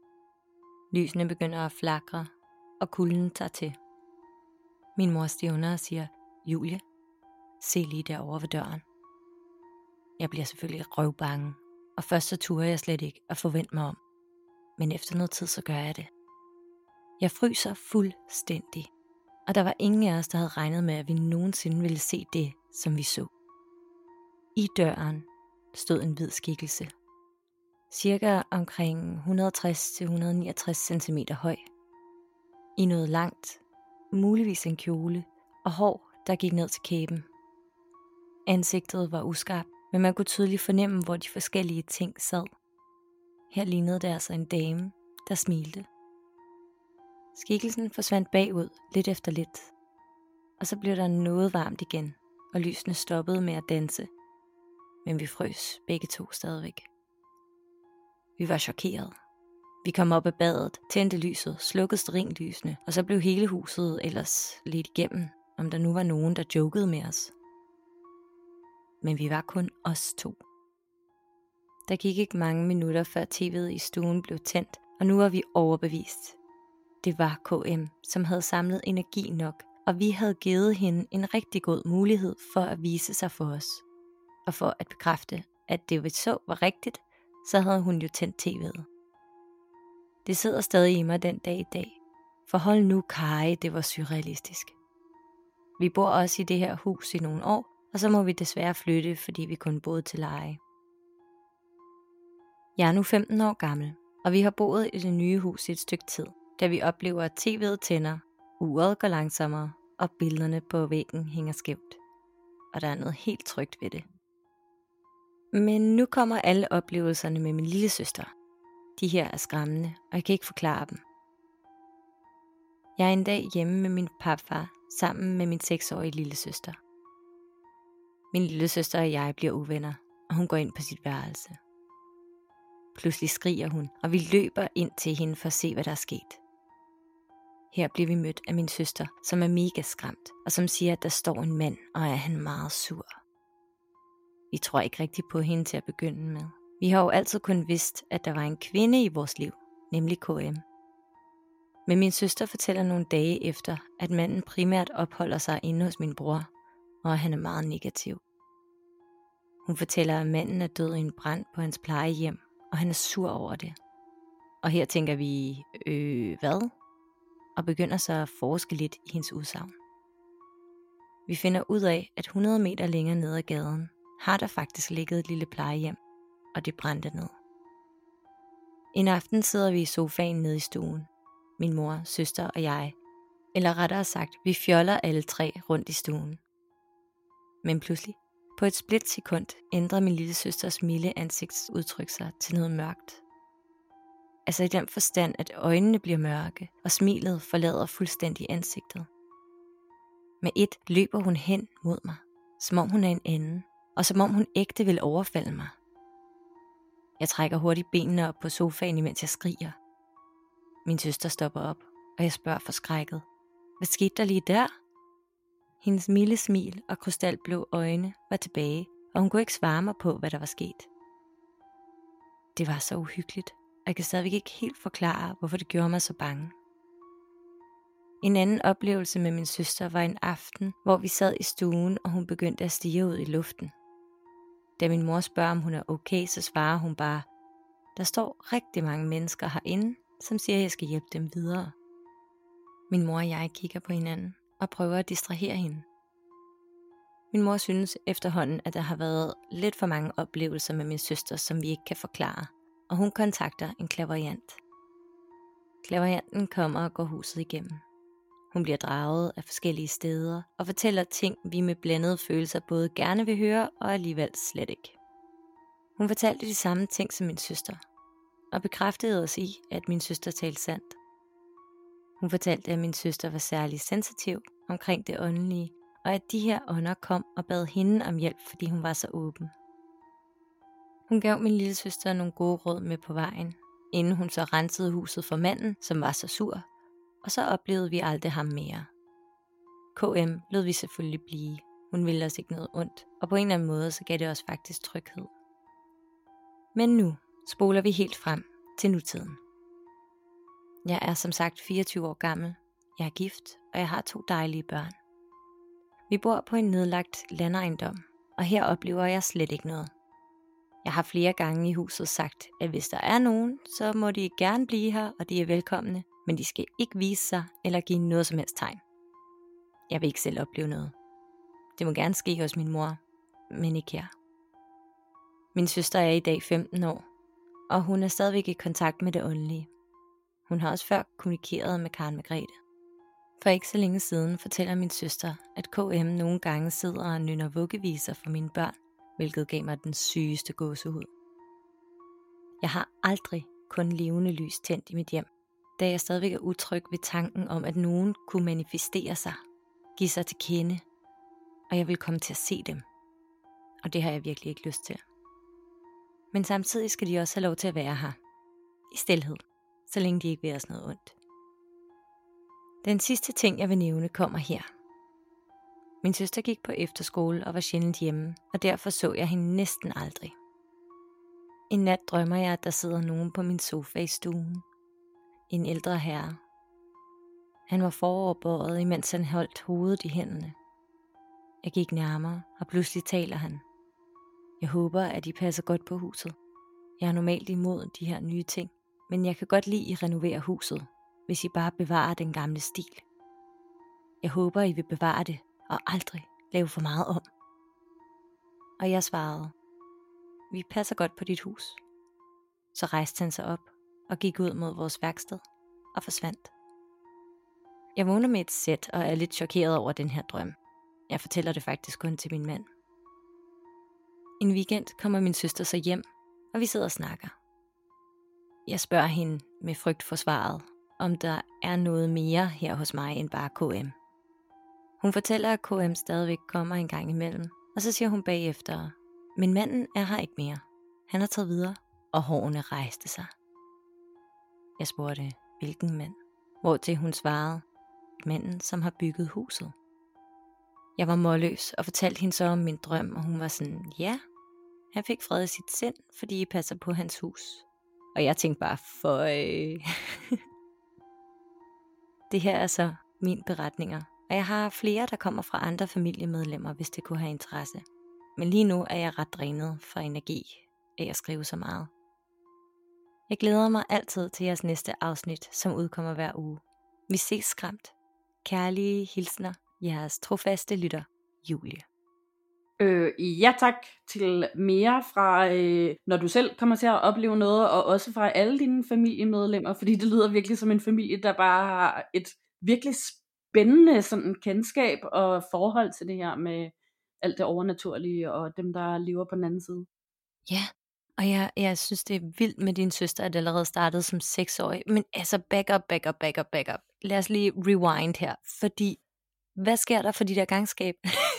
S1: Lysene begynder at flakre, og kulden tager til. Min mor stævner og siger, Julie, se lige derovre ved døren. Jeg bliver selvfølgelig røvbange, og først så turde jeg slet ikke at forvente mig om. Men efter noget tid, så gør jeg det. Jeg fryser fuldstændig, og der var ingen af os, der havde regnet med, at vi nogensinde ville se det, som vi så. I døren stod en hvid skikkelse, cirka omkring 160-169 cm høj. I noget langt, muligvis en kjole, og hår, der gik ned til kæben. Ansigtet var uskarpt, men man kunne tydeligt fornemme, hvor de forskellige ting sad. Her lignede det altså en dame, der smilte. Skikkelsen forsvandt bagud lidt efter lidt, og så blev der noget varmt igen, og lysene stoppede med at danse. Men vi frøs begge to stadigvæk. Vi var chokeret. Vi kom op af badet, tændte lyset, slukkede stearinlysene, og så blev hele huset ellers lidt igennem, om der nu var nogen, der jokede med os. Men vi var kun os 2. Der gik ikke mange minutter, før tv'et i stuen blev tændt, og nu var vi overbevist. Det var KM, som havde samlet energi nok, og vi havde givet hende en rigtig god mulighed for at vise sig for os. Og for at bekræfte, at det vi så var rigtigt, så havde hun jo tændt tv'et. Det sidder stadig i mig den dag i dag. For hold nu Kari, det var surrealistisk. Vi bor også i det her hus i nogle år, og så må vi desværre flytte, fordi vi kun boede til leje. Jeg er nu 15 år gammel, og vi har boet i det nye hus i et stykke tid, da vi oplever, at tv'et tænder, uret går langsommere, og billederne på væggen hænger skævt. Og der er noget helt trygt ved det. Men nu kommer alle oplevelserne med min lille søster. De her er skræmmende, og jeg kan ikke forklare dem. Jeg er en dag hjemme med min papfar, sammen med min 6-årige lille søster. Min lille søster og jeg bliver uvenner, og hun går ind på sit værelse. Pludselig skriger hun, og vi løber ind til hende for at se, hvad der er sket. Her bliver vi mødt af min søster, som er mega skræmt, og som siger, at der står en mand, og er han meget sur. Vi tror ikke rigtigt på hende til at begynde med. Vi har jo altid kun vidst, at der var en kvinde i vores liv, nemlig KM. Men min søster fortæller nogle dage efter, at manden primært opholder sig inde hos min bror, og han er meget negativ. Hun fortæller, at manden er død i en brand på hans plejehjem, og han er sur over det. Og her tænker vi, hvad? Og begynder så at forske lidt i hendes udsagn. Vi finder ud af, at 100 meter længere nede ad gaden, har der faktisk ligget et lille plejehjem, og det brændte ned. En aften sidder vi i sofaen nede i stuen, min mor, søster og jeg, eller rettere sagt, vi fjoller alle tre rundt i stuen. Men pludselig, på et splitsekund, ændrer min lille søsters milde ansigtsudtryk sig til noget mørkt. Altså i den forstand, at øjnene bliver mørke, og smilet forlader fuldstændig ansigtet. Med et løber hun hen mod mig, som om hun er en anden, og som om hun ægte vil overfalde mig. Jeg trækker hurtigt benene op på sofaen, imens jeg skriger. Min søster stopper op, og jeg spørger forskrækket. Hvad skete der lige der? Hendes milde smil og krystalblå øjne var tilbage, og hun kunne ikke svare mig på, hvad der var sket. Det var så uhyggeligt, og jeg kan stadigvæk ikke helt forklare, hvorfor det gjorde mig så bange. En anden oplevelse med min søster var en aften, hvor vi sad i stuen, og hun begyndte at stirre ud i luften. Da min mor spørger, om hun er okay, så svarer hun bare, der står rigtig mange mennesker herinde, som siger, at jeg skal hjælpe dem videre. Min mor og jeg kigger på hinanden og prøver at distrahere hende. Min mor synes efterhånden, at der har været lidt for mange oplevelser med min søster, som vi ikke kan forklare, og hun kontakter en clairvoyant. Clairvoyanten kommer og går huset igennem. Hun bliver draget af forskellige steder og fortæller ting, vi med blandede følelser både gerne vil høre og alligevel slet ikke. Hun fortalte de samme ting som min søster, og bekræftede os i, at min søster talte sandt. Hun fortalte, at min søster var særlig sensitiv omkring det åndelige, og at de her ånder kom og bad hende om hjælp, fordi hun var så åben. Hun gav min lille søster nogle gode råd med på vejen, inden hun så rensede huset for manden, som var så sur, og så oplevede vi aldrig ham mere. KM lod vi selvfølgelig blive. Hun ville os ikke noget ondt, og på en eller anden måde så gav det os faktisk tryghed. Men nu spoler vi helt frem til nutiden. Jeg er som sagt 24 år gammel, jeg er gift, og jeg har 2 dejlige børn. Vi bor på en nedlagt landejendom, og her oplever jeg slet ikke noget. Jeg har flere gange i huset sagt, at hvis der er nogen, så må de gerne blive her, og de er velkomne, men de skal ikke vise sig eller give noget som helst tegn. Jeg vil ikke selv opleve noget. Det må gerne ske hos min mor, men ikke her. Min søster er i dag 15 år, og hun er stadigvæk i kontakt med det åndelige. Hun har også før kommunikeret med Karen Margrethe. For ikke så længe siden fortæller min søster, at KM nogle gange sidder og nynner vuggeviser for mine børn, hvilket gav mig den sygeste gåsehud. Jeg har aldrig kun levende lys tændt i mit hjem, da jeg stadigvæk er utryg ved tanken om, at nogen kunne manifestere sig, give sig til kende, og jeg vil komme til at se dem. Og det har jeg virkelig ikke lyst til. Men samtidig skal de også have lov til at være her, i stilhed, så længe de ikke vil os noget ondt. Den sidste ting, jeg vil nævne, kommer her. Min søster gik på efterskole og var sjældent hjemme, og derfor så jeg hende næsten aldrig. En nat drømmer jeg, at der sidder nogen på min sofa i stuen. En ældre herre. Han var foroverbøjet, imens han holdt hovedet i hænderne. Jeg gik nærmere, og pludselig taler han. Jeg håber, at I passer godt på huset. Jeg er normalt imod de her nye ting, men jeg kan godt lide, at I renoverer huset, hvis I bare bevarer den gamle stil. Jeg håber, I vil bevare det, og aldrig lave for meget om. Og jeg svarede, vi passer godt på dit hus. Så rejste han sig op og gik ud mod vores værksted og forsvandt. Jeg vågner med et sæt og er lidt chokeret over den her drøm. Jeg fortæller det faktisk kun til min mand. En weekend kommer min søster så hjem, og vi sidder og snakker. Jeg spørger hende med frygt for svaret, om der er noget mere her hos mig end bare KM. Hun fortæller, at KM stadigvæk kommer en gang imellem, og så siger hun bagefter, men manden er her ikke mere. Han er taget videre, og hårene rejste sig. Jeg spurgte, hvilken mand? Hvortil hun svarede, manden, som har bygget huset. Jeg var målløs og fortalte hende så om min drøm, og hun var sådan, ja, han fik fred i sit sind, fordi I passer på hans hus. Og jeg tænkte bare, Det her er så mine beretninger, og jeg har flere, der kommer fra andre familiemedlemmer, hvis det kunne have interesse. Men lige nu er jeg ret drænet for energi af at skrive så meget. Jeg glæder mig altid til jeres næste afsnit, som udkommer hver uge. Vi ses skræmt. Kærlige hilsner, jeres trofaste lytter, Julie.
S2: Ja tak til mere fra, når du selv kommer til at opleve noget, og også fra alle dine familiemedlemmer, fordi det lyder virkelig som en familie, der bare har et virkelig spændende sådan kendskab og forhold til det her med alt det overnaturlige og dem, der lever på den anden side.
S1: Ja, og jeg synes, det er vildt med din søster, at det allerede startede som 6-årig. Men altså, back up. Lad os lige rewind her, fordi hvad sker der for de der gangskab?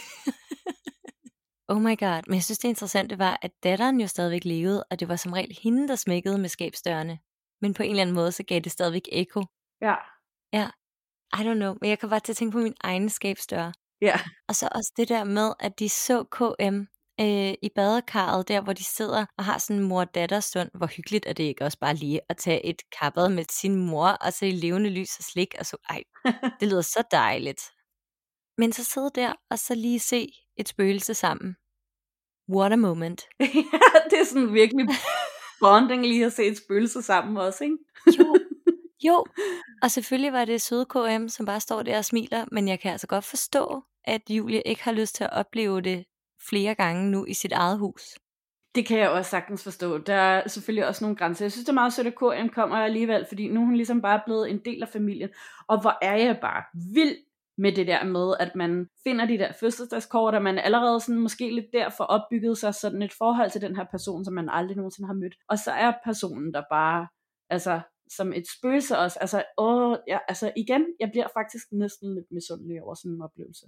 S1: Oh my god, men jeg synes det interessante var, at datteren jo stadigvæk levede, og det var som regel hende, der smækkede med skabsdørene. Men på en eller anden måde, så gav det stadigvæk ekko.
S2: Ja.
S1: Ja, I don't know, men jeg kan bare til at tænke på min egen skabsdør.
S2: Ja.
S1: Og så også det der med, at de så KM i badekarret, der hvor de sidder og har sådan en mor-datter-stund. Hvor hyggeligt er det ikke også bare lige at tage et kappet med sin mor, og så i levende lys og slik, og så, det lyder så dejligt. Men så sidde der, og så lige se et spøgelse sammen. What a moment.
S2: Ja, det er sådan virkelig bonding lige at se et spøgelse sammen også, ikke?
S1: Jo, og selvfølgelig var det søde KM, som bare står der og smiler, men jeg kan altså godt forstå, at Julie ikke har lyst til at opleve det flere gange nu i sit eget hus.
S2: Det kan jeg også sagtens forstå. Der er selvfølgelig også nogle grænser. Jeg synes, det er meget sødt, at KM kommer alligevel, fordi nu er hun ligesom bare blevet en del af familien. Og hvor er jeg bare vild med det der med, at man finder de der fødselsdagskort, og man allerede sådan måske lidt derfor opbygget sig sådan et forhold til den her person, som man aldrig nogensinde har mødt. Og så er personen der bare, altså som et spøgelse også. Altså igen, jeg bliver faktisk næsten lidt misundelig over sådan en oplevelse.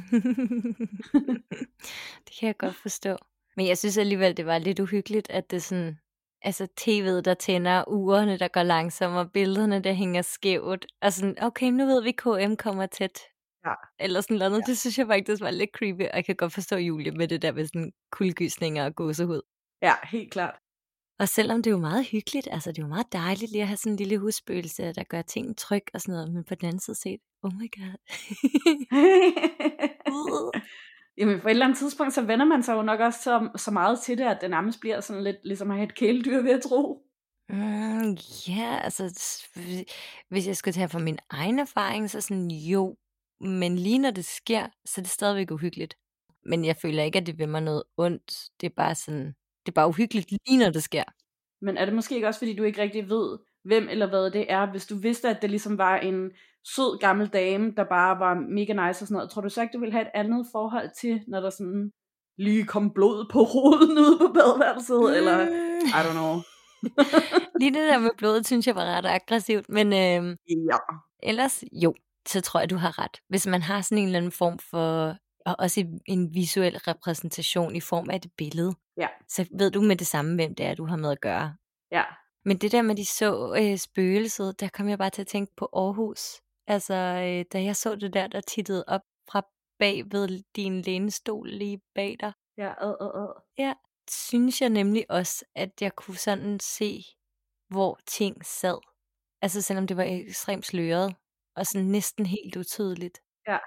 S1: Det kan jeg godt forstå. Men jeg synes alligevel, det var lidt uhyggeligt, at det sådan, altså tv'et, der tænder, urene, der går langsommere, billederne, der hænger skævt, og sådan, okay, nu ved vi, KM kommer tæt. Ja. Eller sådan noget. Ja. Det synes jeg faktisk var lidt creepy, og jeg kan godt forstå Julie med det der med sådan kuldegysninger og gåsehud.
S2: Ja, helt klart.
S1: Og selvom det er jo meget hyggeligt, altså det er jo meget dejligt lige at have sådan en lille husspøgelse, der gør ting tryg og sådan noget, men på den anden side set, oh my god.
S2: Jamen på et eller andet tidspunkt, så vender man sig jo nok også så meget til det, at det nærmest bliver sådan lidt ligesom at have et kæledyr ved at tro.
S1: Ja, altså hvis jeg skulle tage fra min egen erfaring, så sådan jo, men lige når det sker, så er det stadigvæk uhyggeligt. Men jeg føler ikke, at det vil mig noget ondt. Det er bare sådan, det er bare uhyggeligt lige når det sker.
S2: Men er det måske ikke også, fordi du ikke rigtig ved, hvem eller hvad det er? Hvis du vidste, at det ligesom var en sød gammel dame, der bare var mega nice og sådan noget, tror du så ikke, du ville have et andet forhold til, når der sådan lige kom blod på roden ude på badeværelset? Eller, I don't know.
S1: Lige det der med blodet, synes jeg var ret aggressivt, men
S2: ja.
S1: Ellers jo, så tror jeg, du har ret. Hvis man har sådan en eller anden form for, og også en visuel repræsentation i form af et billede,
S2: ja.
S1: Så ved du med det samme, hvem det er, du har med at gøre.
S2: Ja.
S1: Men det der med, de så spøgelset, der kom jeg bare til at tænke på Aarhus. Altså, da jeg så det der tittede op fra bag ved din lænestol lige bag dig.
S2: Ja,
S1: Ja, synes jeg nemlig også, at jeg kunne sådan se, hvor ting sad. Altså, selvom det var ekstremt sløret, og sådan næsten helt utydeligt.
S2: Ja.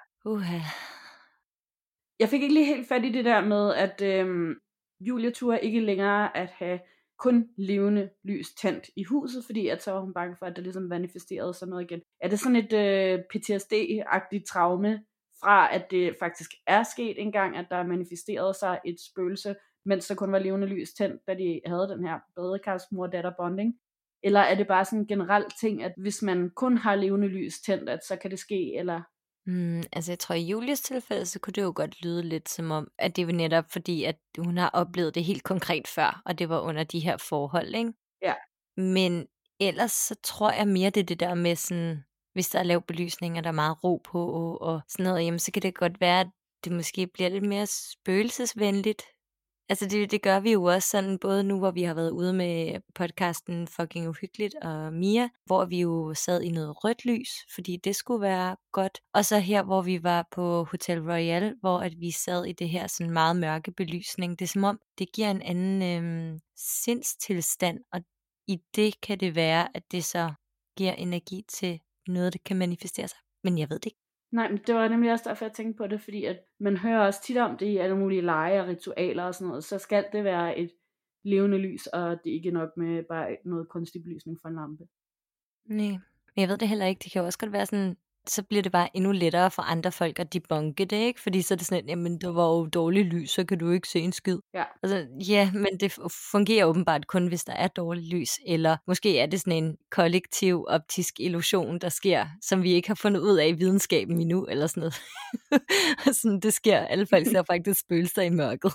S1: Jeg
S2: fik ikke lige helt fat i det der med, at Julia turde ikke længere at have kun levende lys tændt i huset, fordi at så var hun bange for, at det ligesom manifesterede sådan noget igen. Er det sådan et PTSD-agtigt traume fra, at det faktisk er sket engang, at der manifesterede sig et spøgelse, mens der kun var levende lys tændt, da de havde den her badekarsmor-datter bonding? Eller er det bare sådan en generel ting, at hvis man kun har levende lys tændt, at så kan det ske, eller...
S1: Altså jeg tror, i Julies tilfælde, så kunne det jo godt lyde lidt som om, at det var netop fordi, at hun har oplevet det helt konkret før, og det var under de her forhold, ikke?
S2: Ja.
S1: Men ellers så tror jeg mere, det er det der med sådan, hvis der er lav belysning, og der er meget ro på, og sådan noget, jamen så kan det godt være, at det måske bliver lidt mere spøgelsesvenligt. Altså det gør vi jo også sådan, både nu, hvor vi har været ude med podcasten Fucking Uhyggeligt og Mia, hvor vi jo sad i noget rødt lys, fordi det skulle være godt. Og så her, hvor vi var på Hotel Royal, hvor at vi sad i det her sådan meget mørke belysning. Det er som om, det giver en anden sindstilstand, og i det kan det være, at det så giver energi til noget, der kan manifestere sig. Men jeg ved det ikke.
S2: Nej, men det var nemlig også derfor, jeg tænkte på det, fordi at man hører også tit om det i alle mulige lege og ritualer og sådan noget, så skal det være et levende lys, og det er ikke nok med bare noget kunstig belysning fra en lampe.
S1: Nej, men jeg ved det heller ikke. Det kan jo også godt være sådan, så bliver det bare endnu lettere for andre folk at debunke det, ikke? Fordi så er det sådan, jamen der var jo dårligt lys, så kan du ikke se en skid.
S2: Ja.
S1: Altså, ja, men det fungerer åbenbart kun, hvis der er dårligt lys, eller måske er det sådan en kollektiv optisk illusion, der sker, som vi ikke har fundet ud af i videnskaben endnu, eller sådan noget. Sådan, det sker, alle folk ser faktisk spøgelser i mørket.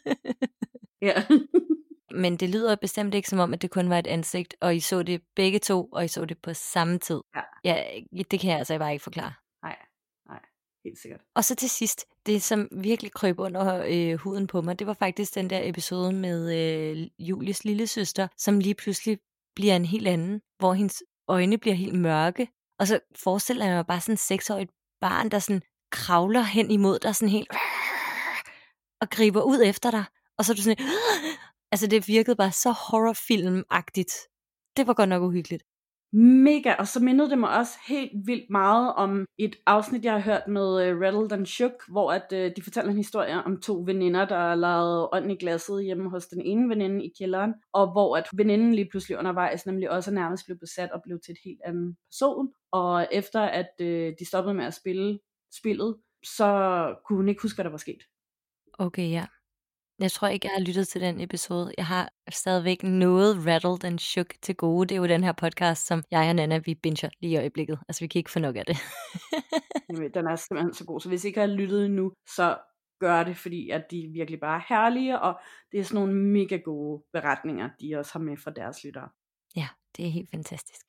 S2: Ja.
S1: Men det lyder bestemt ikke som om, at det kun var et ansigt, og I så det begge to, og I så det på samme tid. Ja, det kan jeg altså bare ikke forklare.
S2: Nej, helt sikkert.
S1: Og så til sidst, det som virkelig krøb under huden på mig, det var faktisk den der episode med Julies lillesøster, som lige pludselig bliver en helt anden, hvor hendes øjne bliver helt mørke. Og så forestiller jeg mig bare sådan en 6-årigt barn, der sådan kravler hen imod dig, sådan helt og griber ud efter dig. Og så er du sådan altså det virkede bare så horrorfilm-agtigt. Det var godt nok uhyggeligt.
S2: Mega, og så mindede det mig også helt vildt meget om et afsnit, jeg har hørt med Rattled and Shook, hvor at de fortæller en historie om 2 veninder, der lavede ånd i glasset hjemme hos den ene veninde i kælderen, og hvor at veninden lige pludselig undervejs nemlig også nærmest blev besat og blev til et helt anden person. Og efter at de stoppede med at spille spillet, så kunne hun ikke huske, hvad der var sket.
S1: Okay, ja. Jeg tror ikke, jeg har lyttet til den episode. Jeg har stadigvæk noget Rattled and Shook til gode. Det er jo den her podcast, som jeg og Nana, vi binger lige i øjeblikket. Altså, vi kan ikke få nok af det.
S2: Jamen, den er simpelthen så god. Så hvis I ikke har lyttet endnu, så gør det, fordi at de virkelig bare er herlige, og det er sådan nogle mega gode beretninger, de også har med fra deres lyttere.
S1: Ja, det er helt fantastisk.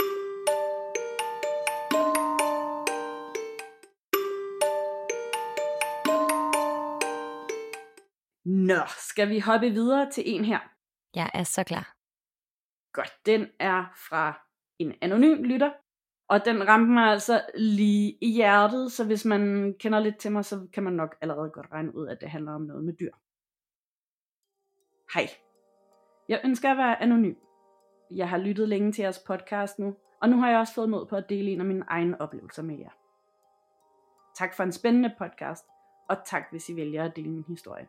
S2: Nå, skal vi hoppe videre til en her?
S1: Jeg er så klar.
S2: Godt, den er fra en anonym lytter, og den ramte mig altså lige i hjertet, så hvis man kender lidt til mig, så kan man nok allerede godt regne ud, at det handler om noget med dyr. Hej. Jeg ønsker at være anonym. Jeg har lyttet længe til jeres podcast nu, og nu har jeg også fået mod på at dele en af mine egne oplevelser med jer. Tak for en spændende podcast, og tak hvis I vælger at dele min historie.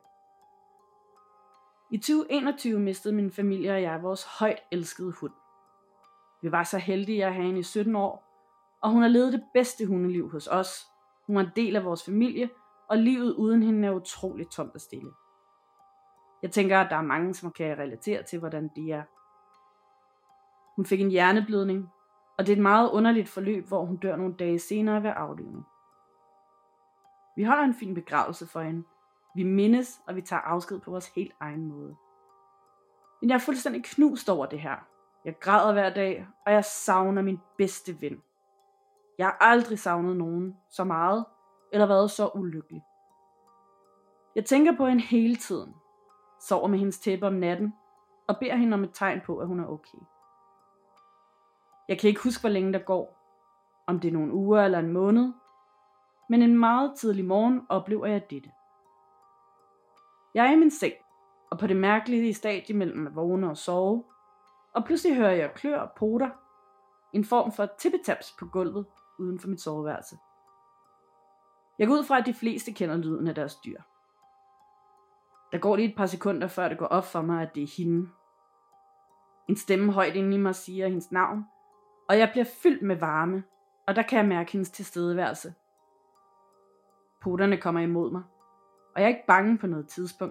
S2: I 2021 mistede min familie og jeg vores højt elskede hund. Vi var så heldige at have hende i 17 år, og hun har levet det bedste hundeliv hos os. Hun var en del af vores familie, og livet uden hende er utroligt tomt og stille. Jeg tænker, at der er mange, som kan relatere til, hvordan det er. Hun fik en hjerneblødning, og det er et meget underligt forløb, hvor hun dør nogle dage senere ved aflivning. Vi holder en fin begravelse for hende. Vi mindes, og vi tager afsked på vores helt egen måde. Men jeg er fuldstændig knust over det her. Jeg græder hver dag, og jeg savner min bedste ven. Jeg har aldrig savnet nogen så meget, eller været så ulykkelig. Jeg tænker på hende hele tiden, sover med hendes tæppe om natten, og beder hende om et tegn på, at hun er okay. Jeg kan ikke huske, hvor længe der går, om det er nogle uger eller en måned, men en meget tidlig morgen oplever jeg dette. Jeg er i min seng, og på det mærkelige stadie mellem at vågne og sove, og pludselig hører jeg klør og poter, en form for tippetaps på gulvet uden for mit soveværelse. Jeg går ud fra, at de fleste kender lyden af deres dyr. Der går lige et par sekunder, før det går op for mig, at det er hende. En stemme højt inde i mig siger hendes navn, og jeg bliver fyldt med varme, og der kan jeg mærke hendes tilstedeværelse. Poterne kommer imod mig, og jeg er ikke bange på noget tidspunkt,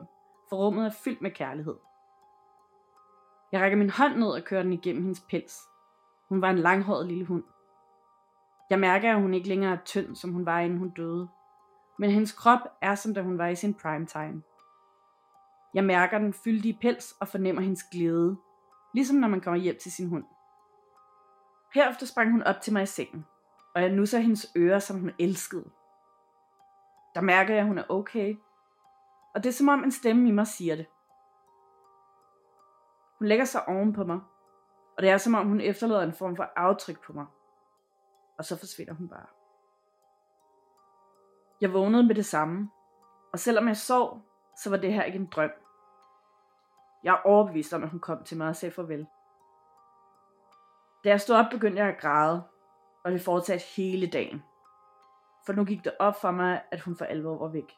S2: for rummet er fyldt med kærlighed. Jeg rækker min hånd ned og kører den igennem hendes pels. Hun var en langhåret lille hund. Jeg mærker, at hun ikke længere er tynd, som hun var, inden hun døde. Men hendes krop er, som da hun var i sin prime time. Jeg mærker den fyldige pels og fornemmer hendes glæde, ligesom når man kommer hjem til sin hund. Herefter sprang hun op til mig i sengen, og jeg nusser hendes ører, som hun elskede. Der mærker jeg, at hun er okay, og det er som om en stemme i mig siger det. Hun lægger sig oven på mig, og det er som om hun efterlader en form for aftryk på mig. Og så forsvinder hun bare. Jeg vågnede med det samme, og selvom jeg sov, så var det her ikke en drøm. Jeg er overbevist om, at hun kom til mig og sagde farvel. Da jeg stod op, begyndte jeg at græde, og det fortsatte hele dagen. For nu gik det op for mig, at hun for alvor var væk.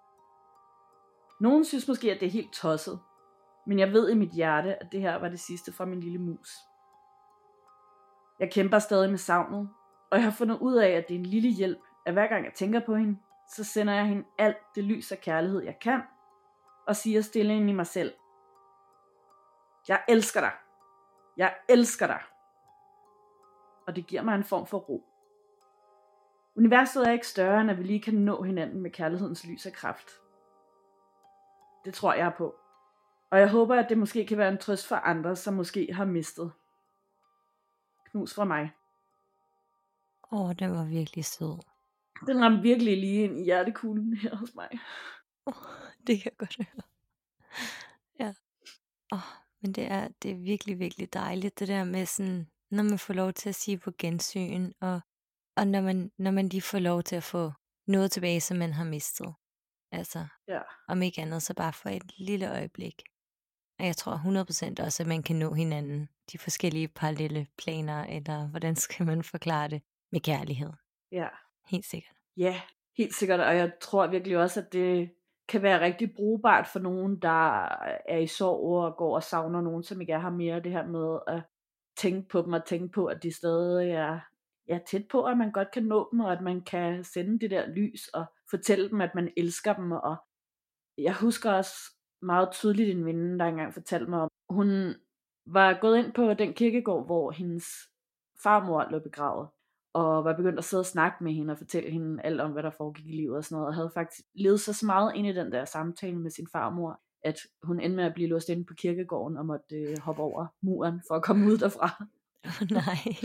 S2: Nogen synes måske, at det er helt tosset, men jeg ved i mit hjerte, at det her var det sidste fra min lille mus. Jeg kæmper stadig med savnet, og jeg har fundet ud af, at det er en lille hjælp, at hver gang jeg tænker på hende, så sender jeg hende alt det lys og kærlighed, jeg kan, og siger stille ind i mig selv: jeg elsker dig. Jeg elsker dig. Og det giver mig en form for ro. Universet er ikke større, end at vi lige kan nå hinanden med kærlighedens lys og kraft. Det tror jeg på. Og jeg håber, at det måske kan være en trøst for andre, som måske har mistet. Knus fra mig.
S1: Den var virkelig sød.
S2: Den ramte virkelig lige ind i hjertekuglen her hos mig.
S1: Det kan jeg godt høre. Ja. Men det er virkelig, virkelig dejligt, det der med sådan, når man får lov til at sige på gensyn, og når man lige får lov til at få noget tilbage, som man har mistet. Altså,
S2: Ja.
S1: om ikke andet, så bare for et lille øjeblik. Og jeg tror 100% også, at man kan nå hinanden. De forskellige parallelle planer, eller hvordan skal man forklare det, med kærlighed.
S2: Ja.
S1: Helt sikkert.
S2: Ja, helt sikkert. Og jeg tror virkelig også, at det kan være rigtig brugbart for nogen, der er i sorg og går og savner nogen, som ikke er her mere. Det her med at tænke på dem og tænke på, at de stadig er tæt på, at man godt kan nå dem, og at man kan sende det der lys og fortælle dem, at man elsker dem. Og jeg husker også meget tydeligt en veninde, der engang fortalte mig om, hun var gået ind på den kirkegård, hvor hendes farmor lå begravet, og var begyndt at sidde og snakke med hende og fortælle hende alt om, hvad der foregik i livet og sådan noget, og havde faktisk levet så meget ind i den der samtale med sin farmor, at hun endte med at blive låst inde på kirkegården og måtte hoppe over muren for at komme ud derfra.
S1: Nej.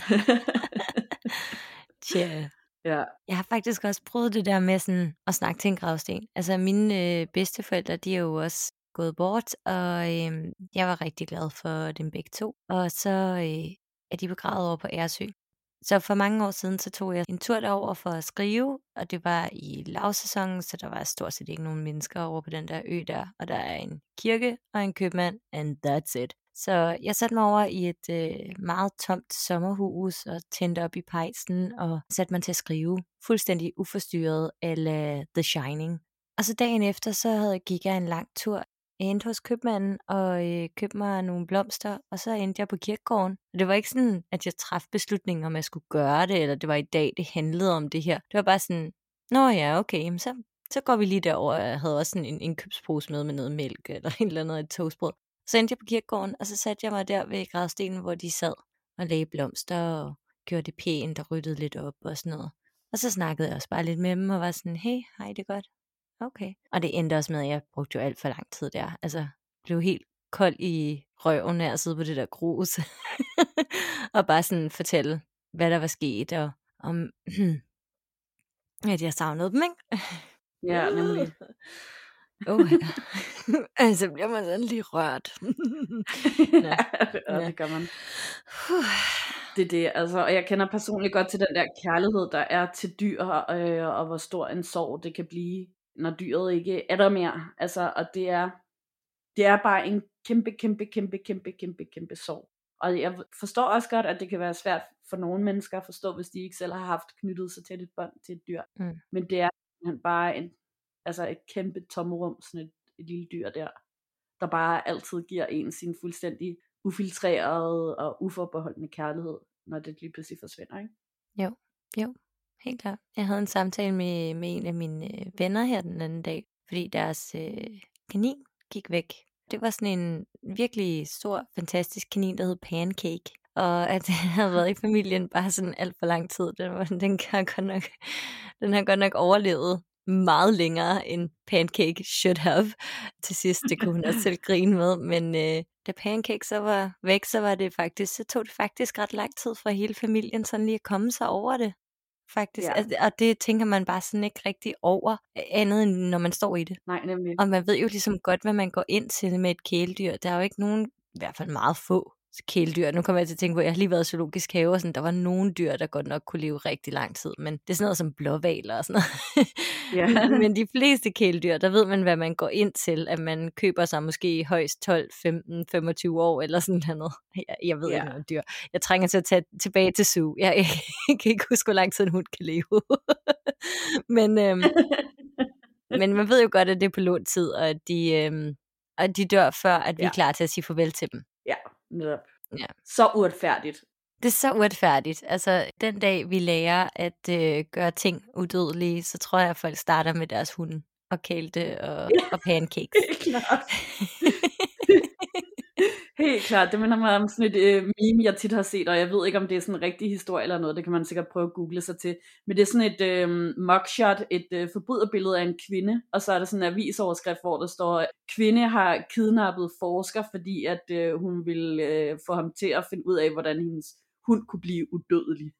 S1: Tja.
S2: Ja.
S1: Jeg har faktisk også prøvet det der med sådan at snakke til en gravsten. Altså mine bedsteforældre, de er jo også gået bort, og jeg var rigtig glad for dem begge to. Og så er de begravet over på Æresø. Så for mange år siden, så tog jeg en tur derover for at skrive, og det var i lavsæsonen, så der var stort set ikke nogen mennesker over på den der ø der. Og der er en kirke og en købmand, and that's it. Så jeg satte mig over i et meget tomt sommerhus og tændte op i pejsen og satte mig til at skrive, fuldstændig uforstyrret eller The Shining. Og så dagen efter, så gik jeg en lang tur. Jeg endte hos købmanden og købte mig nogle blomster, og så endte jeg på kirkegården. Og det var ikke sådan, at jeg traf beslutningen om, at jeg skulle gøre det, eller det var i dag, det handlede om det her. Det var bare sådan, nå ja, okay, så går vi lige derover. Jeg havde også sådan en indkøbspose med noget mælk eller et eller andet, et toastbrød. Så endte jeg på kirkegården, og så satte jeg mig der ved gravstenen, hvor de sad og lagde blomster og gjorde det pænt og ryddede lidt op og sådan noget. Og så snakkede jeg også bare lidt med dem og var sådan, hey, hej, det er godt. Okay. Og det endte også med, at jeg brugte jo alt for lang tid der. Altså, blev helt kold i røven af at sidde på det der grus. Og bare sådan fortælle, hvad der var sket, og om, at jeg savnede dem, ikke?
S2: Ja, nemlig.
S1: Altså bliver man sådan lige rørt.
S2: Ja, det gør man. Det er det, altså, og jeg kender personligt godt til den der kærlighed, der er til dyr, og hvor stor en sorg det kan blive, når dyret ikke er der mere. Altså, og det er bare en kæmpe sorg. Og jeg forstår også godt, at det kan være svært for nogle mennesker at forstå, hvis de ikke selv har haft knyttet sig til et bånd til et dyr. Men det er bare et kæmpe tomrum, sådan et lille dyr der bare altid giver en sin fuldstændig ufiltrerede og uforbeholdende kærlighed, når det lige pludselig forsvinder, ikke?
S1: Jo, helt klart. Jeg havde en samtale med en af mine venner her den anden dag, fordi deres kanin gik væk. Det var sådan en virkelig stor, fantastisk kanin, der hed Pancake. Og at det havde været i familien bare sådan alt for lang tid. Den har godt nok overlevet meget længere end Pancake should have. Til sidst, det kunne hun også selv grine med. Men da Pancake så var væk, så tog det faktisk ret lang tid for hele familien sådan lige at komme sig over det. Faktisk.
S2: Ja.
S1: Altså, og det tænker man bare sådan ikke rigtig over, andet end når man står i det.
S2: Nej, nemlig.
S1: Og man ved jo ligesom godt, hvad man går ind til med et kæledyr. Der er jo ikke nogen, i hvert fald meget få kæledyr. Nu kommer jeg til at tænke på, at jeg har lige været i zoologisk have, og sådan, der var nogle dyr, der godt nok kunne leve rigtig lang tid. Men det er sådan noget som blåhvaler og sådan noget.
S2: Ja.
S1: Men de fleste kæledyr, der ved man, hvad man går ind til. At man køber sig måske højst 12, 15, 25 år eller sådan noget. Jeg ved ikke noget dyr. Jeg trænger til at tage tilbage til zoo. Jeg kan ikke huske, hvor lang tid en hund kan leve. Men man ved jo godt, at det er på låntid, og at de dør før, at vi er klar til at sige farvel til dem.
S2: Ja, netop.
S1: Ja.
S2: Så uretfærdigt.
S1: Det er så uretfærdigt. Altså, den dag vi lærer at gøre ting udødelige, så tror jeg, at folk starter med deres hunde og kælte og pancakes.
S2: Helt klart. Helt klart. Det minder mig om sådan et meme, jeg tit har set, og jeg ved ikke, om det er sådan en rigtig historie eller noget. Det kan man sikkert prøve at google sig til. Men det er sådan et mugshot, et forbryderbillede af en kvinde, og så er der sådan en avisoverskrift, hvor der står, kvinde har kidnappet forsker, fordi at hun ville få ham til at finde ud af, hvordan hendes hund kunne blive udødelig.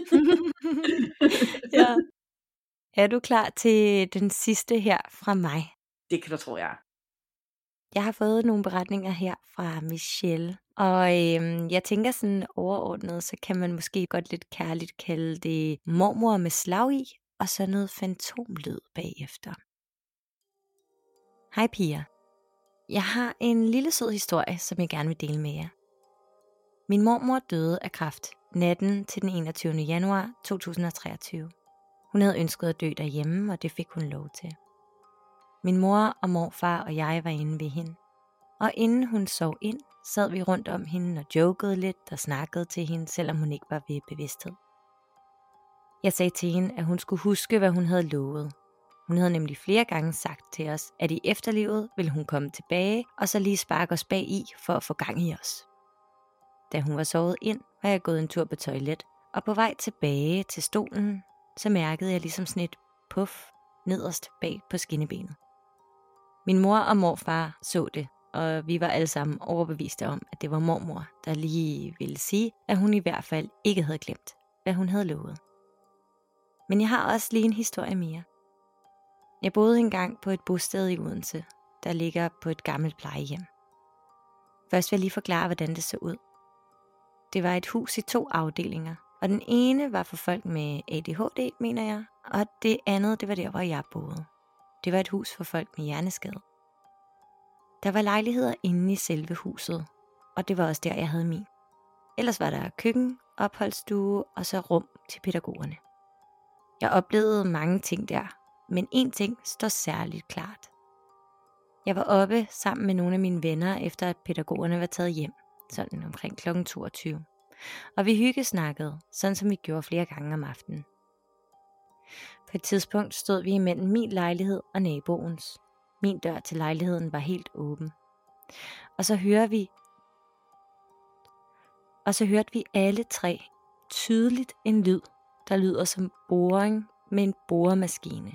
S1: Ja. Er du klar til den sidste her fra mig?
S2: Det kan du tro, jeg er.
S1: Jeg har fået nogle beretninger her fra Michelle, og jeg tænker sådan overordnet, så kan man måske godt lidt kærligt kalde det mormor med slag i, og så noget fantomlyd bagefter. Hej piger. Jeg har en lille sød historie, som jeg gerne vil dele med jer. Min mormor døde af kræft natten til den 21. januar 2023. Hun havde ønsket at dø derhjemme, og det fik hun lov til. Min mor og morfar og jeg var inde ved hende. Og inden hun sov ind, sad vi rundt om hende og jokede lidt og snakkede til hende, selvom hun ikke var ved bevidsthed. Jeg sagde til hende, at hun skulle huske, hvad hun havde lovet. Hun havde nemlig flere gange sagt til os, at i efterlivet ville hun komme tilbage og så lige sparke os bag i for at få gang i os. Da hun var sovet ind, var jeg gået en tur på toilet, og på vej tilbage til stolen, så mærkede jeg ligesom sådan et puff nederst bag på skinnebenet. Min mor og morfar så det, og vi var alle sammen overbeviste om, at det var mormor, der lige ville sige, at hun i hvert fald ikke havde glemt, hvad hun havde lovet. Men jeg har også lige en historie mere. Jeg boede engang på et bosted i Odense, der ligger på et gammelt plejehjem. Først vil jeg lige forklare, hvordan det så ud. Det var et hus i 2 afdelinger, og den ene var for folk med ADHD, mener jeg, og det andet, det var der, hvor jeg boede. Det var et hus for folk med hjerneskade. Der var lejligheder inde i selve huset, og det var også der, jeg havde min. Ellers var der køkken, opholdsstue og så rum til pædagogerne. Jeg oplevede mange ting der, men én ting står særligt klart. Jeg var oppe sammen med nogle af mine venner, efter at pædagogerne var taget hjem, sådan omkring kl. 22. Og vi hyggesnakkede, sådan som vi gjorde flere gange om aftenen. På et tidspunkt stod vi imellem min lejlighed og naboens. Min dør til lejligheden var helt åben. Og så hørte vi alle 3 tydeligt en lyd, der lyder som boring med en boremaskine.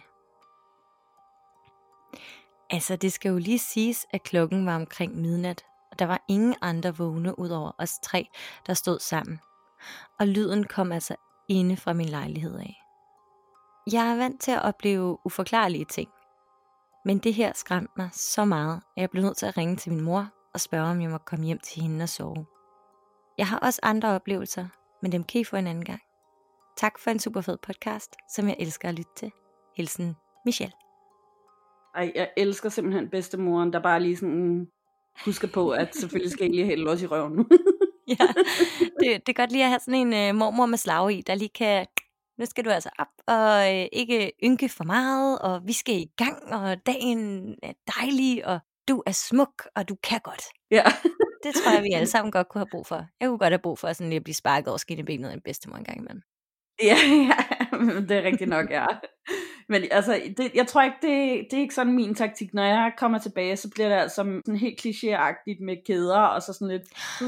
S1: Altså, det skal jo lige siges, at klokken var omkring midnat, og der var ingen andre vågne ud over os 3, der stod sammen. Og lyden kom altså inde fra min lejlighed af. Jeg er vant til at opleve uforklarlige ting, men det her skræmte mig så meget, at jeg blev nødt til at ringe til min mor og spørge, om jeg må komme hjem til hende og sove. Jeg har også andre oplevelser, men dem kan I få en anden gang. Tak for en super fed podcast, som jeg elsker at lytte til. Hilsen, Michelle.
S2: Ej, jeg elsker simpelthen bedstemoren, der bare lige sådan husker på, at selvfølgelig skal jeg lige hælde os i røven nu.
S1: Ja, det er godt lige at have sådan en mormor med slag i, der lige kan, nu skal du altså op og ikke ynke for meget, og vi skal i gang, og dagen er dejlig, og du er smuk, og du kan godt.
S2: Ja.
S1: Det tror jeg, vi alle sammen godt kunne have brug for. Jeg kunne godt have brug for sådan lige at blive sparket over skinnebenet af en bedstemor en gang imellem.
S2: Ja, det er rigtigt nok, ja. Men altså, jeg tror ikke, det er ikke sådan min taktik. Når jeg kommer tilbage, så bliver det altså sådan helt klichéagtigt med kæder, og så sådan lidt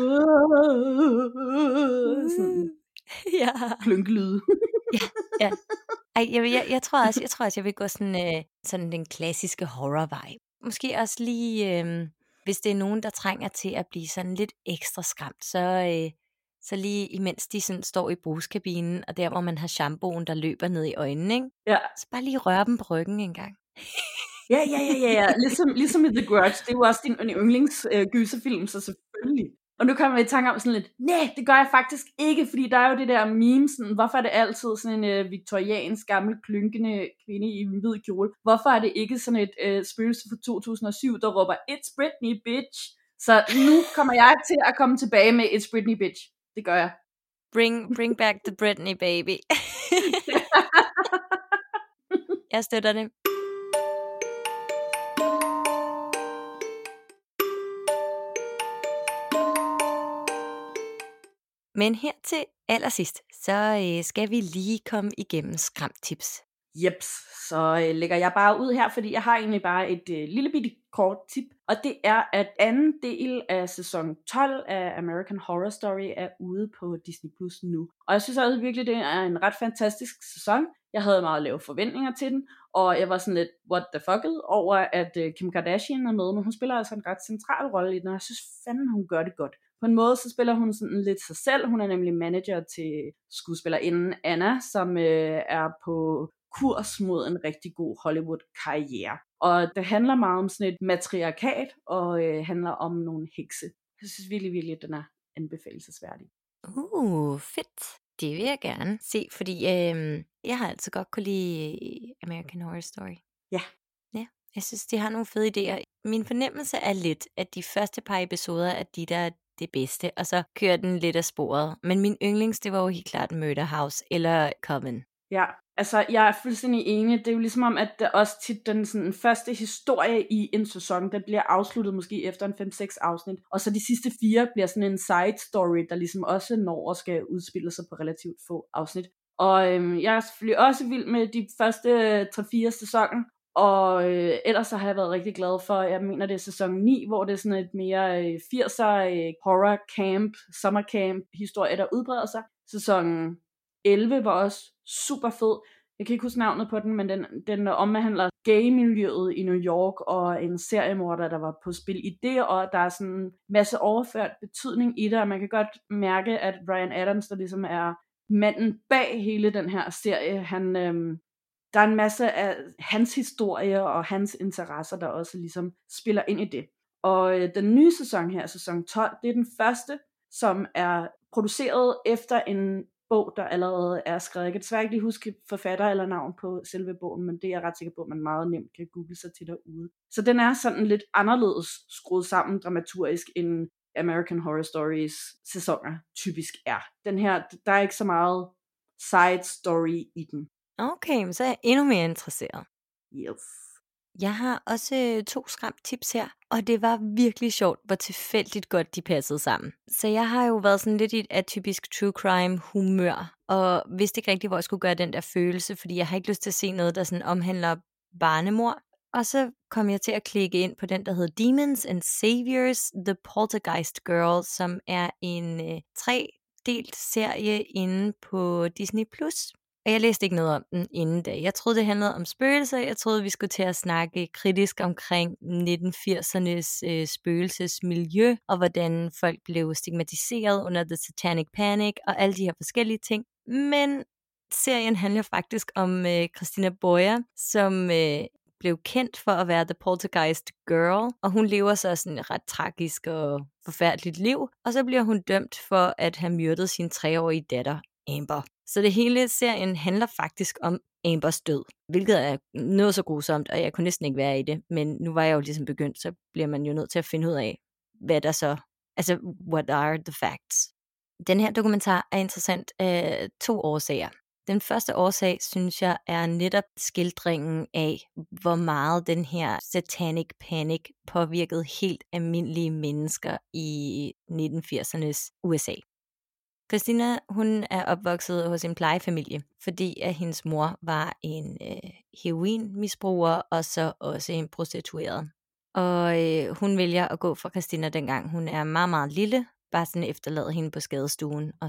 S2: sådan
S1: Ja.
S2: klønkelyde.
S1: Ja. Ej, jeg tror også, jeg vil gå sådan den klassiske horror-vibe. Måske også lige, hvis det er nogen, der trænger til at blive sådan lidt ekstra skræmt, så lige imens de sådan står i brugskabinen, og der, hvor man har shampooen, der løber ned i øjnene, ikke?
S2: Ja.
S1: Så bare lige røre dem på ryggen en gang.
S2: Ja. Ligesom i The Grudge. Det er jo også din yndlingsgyserfilm, så selvfølgelig. Og nu kommer jeg i tanke om sådan lidt, nej, det gør jeg faktisk ikke, fordi der er jo det der meme, sådan, hvorfor er det altid sådan en viktoriansk, gammel, klynkende kvinde i en hvid kjole? Hvorfor er det ikke sådan et spøgelse fra 2007, der råber, It's Britney, bitch? Så nu kommer jeg til at komme tilbage med It's Britney, bitch. Det gør jeg.
S1: Bring back the Britney, baby. Jeg støtter det. Men her til allersidst, så skal vi lige komme igennem skræmtips.
S2: Jeps, så lægger jeg bare ud her, fordi jeg har egentlig bare et lille bitte kort tip. Og det er, at anden del af sæson 12 af American Horror Story er ude på Disney Plus nu. Og jeg synes også virkelig, det er en ret fantastisk sæson. Jeg havde meget lave forventninger til den, og jeg var sådan lidt what the fuck'et over, at Kim Kardashian er med, men hun spiller altså en ret central rolle i den, og jeg synes fandme, hun gør det godt. På en måde, så spiller hun sådan lidt sig selv. Hun er nemlig manager til skuespillerinden Anna, som er på kurs mod en rigtig god Hollywood-karriere. Og det handler meget om sådan et matriarkat, og handler om nogle hekse. Jeg synes virkelig, at den er anbefalelsesværdig.
S1: Fedt. Det vil jeg gerne se, fordi jeg har altid godt kunne lide American Horror Story.
S2: Ja.
S1: Ja, jeg synes, de har nogle fede idéer. Min fornemmelse er lidt, at de første par episoder er de, der er det bedste, og så kører den lidt af sporet. Men min yndlings, det var jo helt klart Murder House eller Coven.
S2: Ja, altså jeg er fuldstændig enig. Det er jo ligesom om, at det også tit den sådan, første historie i en sæson, den bliver afsluttet måske efter en 5-6 afsnit. Og så de sidste 4 bliver sådan en side story, der ligesom også når og skal udspille sig på relativt få afsnit. Og jeg er selvfølgelig også vild med de første 3-4 sæsoner. Og ellers så har jeg været rigtig glad for, jeg mener det er sæson 9, hvor det er sådan et mere 80'er horror camp, summer camp historie, der udbreder sig. Sæson 11 var også super fed. Jeg kan ikke huske navnet på den, men den omhandler gay-miljøet i New York, og en seriemorder, der var på spil i det, og der er sådan en masse overført betydning i det, og man kan godt mærke, at Bryan Adams, der ligesom er manden bag hele den her serie, der er en masse af hans historie og hans interesser, der også ligesom spiller ind i det. Og den nye sæson her, sæson 12, det er den første, som er produceret efter en bog, der allerede er skrevet. Jeg kan desværre ikke lige huske forfatter eller navn på selve bogen, men det er jeg ret sikker på, at man meget nemt kan google sig til derude. Så den er sådan lidt anderledes skruet sammen dramaturgisk, end American Horror Stories sæsoner typisk er. Den her, der er ikke så meget side story i den.
S1: Okay, så er jeg endnu mere interesseret.
S2: Yes.
S1: Jeg har også 2 skræmtips her, og det var virkelig sjovt, hvor tilfældigt godt de passede sammen. Så jeg har jo været sådan lidt i et atypisk true crime humør, og vidste ikke rigtig, hvor jeg skulle gøre den der følelse, fordi jeg har ikke lyst til at se noget, der sådan omhandler barnemord. Og så kom jeg til at klikke ind på den, der hedder Demons and Saviors, The Poltergeist Girl, som er en 3-delt serie inde på Disney+. Og jeg læste ikke noget om den inden da. Jeg troede, det handlede om spøgelser. Jeg troede, vi skulle til at snakke kritisk omkring 1980'ernes spøgelsesmiljø, og hvordan folk blev stigmatiseret under The Satanic Panic, og alle de her forskellige ting. Men serien handler faktisk om Christina Boyer, som blev kendt for at være The Poltergeist Girl, og hun lever så sådan et ret tragisk og forfærdeligt liv, og så bliver hun dømt for at have myrdet sin 3-årige datter, Amber. Så det hele serien handler faktisk om Ambers død, hvilket er noget så grusomt, og jeg kunne næsten ikke være i det, men nu var jeg jo ligesom begyndt, så bliver man jo nødt til at finde ud af, hvad der så, altså what are the facts. Den her dokumentar er interessant af 2 årsager. Den første årsag, synes jeg, er netop skildringen af, hvor meget den her satanic panic påvirkede helt almindelige mennesker i 1980'ernes USA. Christina, hun er opvokset hos en plejefamilie, fordi at hendes mor var en heroinmisbruger og så også en prostitueret. Og hun vælger at gå fra Christina dengang hun er meget, meget lille, bare sådan efterlade hende på skadestuen, og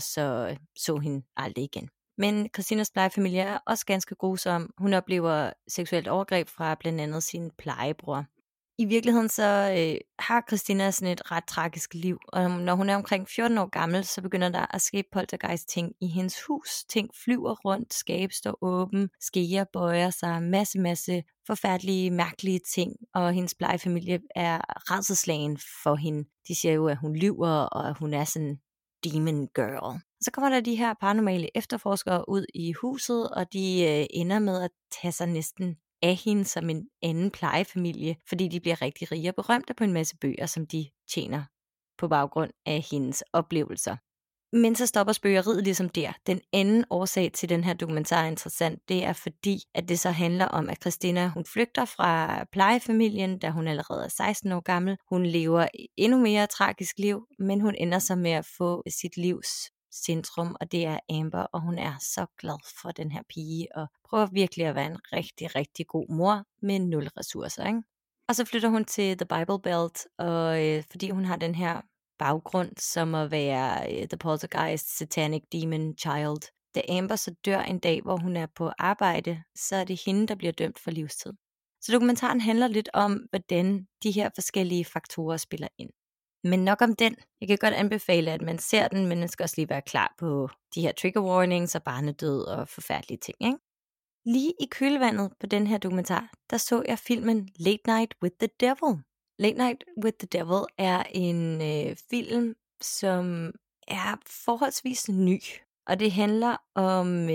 S1: så hende aldrig igen. Men Christinas plejefamilie er også ganske grusom. Hun oplever seksuelt overgreb fra blandt andet sin plejebror. I virkeligheden så har Christina sådan et ret tragisk liv, og når hun er omkring 14 år gammel, så begynder der at ske poltergeist-ting i hendes hus. Ting flyver rundt, skab står åben, skeer bøjer sig, masse forfærdelige, mærkelige ting, og hendes plejefamilie er rædselsslagen for hende. De siger jo, at hun lyver, og at hun er sådan demon girl. Så kommer der de her paranormale efterforskere ud i huset, og de ender med at tage sig næsten af hende som en anden plejefamilie, fordi de bliver rigtig rige og berømte på en masse bøger, som de tjener på baggrund af hendes oplevelser. Men så stopper spøgeriet ligesom der. Den anden årsag til den her dokumentar er interessant, det er fordi, at det så handler om, at Christina, hun flygter fra plejefamilien, da hun allerede er 16 år gammel. Hun lever et endnu mere tragisk liv, men hun ender så med at få sit livs centrum, og det er Amber, og hun er så glad for den her pige, og prøver virkelig at være en rigtig, rigtig god mor med 0 ressourcer, ikke? Og så flytter hun til The Bible Belt, og fordi hun har den her baggrund som at være The Poltergeist Satanic Demon Child. Da Amber så dør en dag, hvor hun er på arbejde, så er det hende, der bliver dømt for livstid. Så dokumentaren handler lidt om, hvordan de her forskellige faktorer spiller ind. Men nok om den. Jeg kan godt anbefale, at man ser den, men man skal også lige være klar på de her trigger warnings og barnedød og forfærdelige ting, ikke? Lige i kølvandet på den her dokumentar, der så jeg filmen Late Night with the Devil. Late Night with the Devil er en film, som er forholdsvis ny. Og det handler om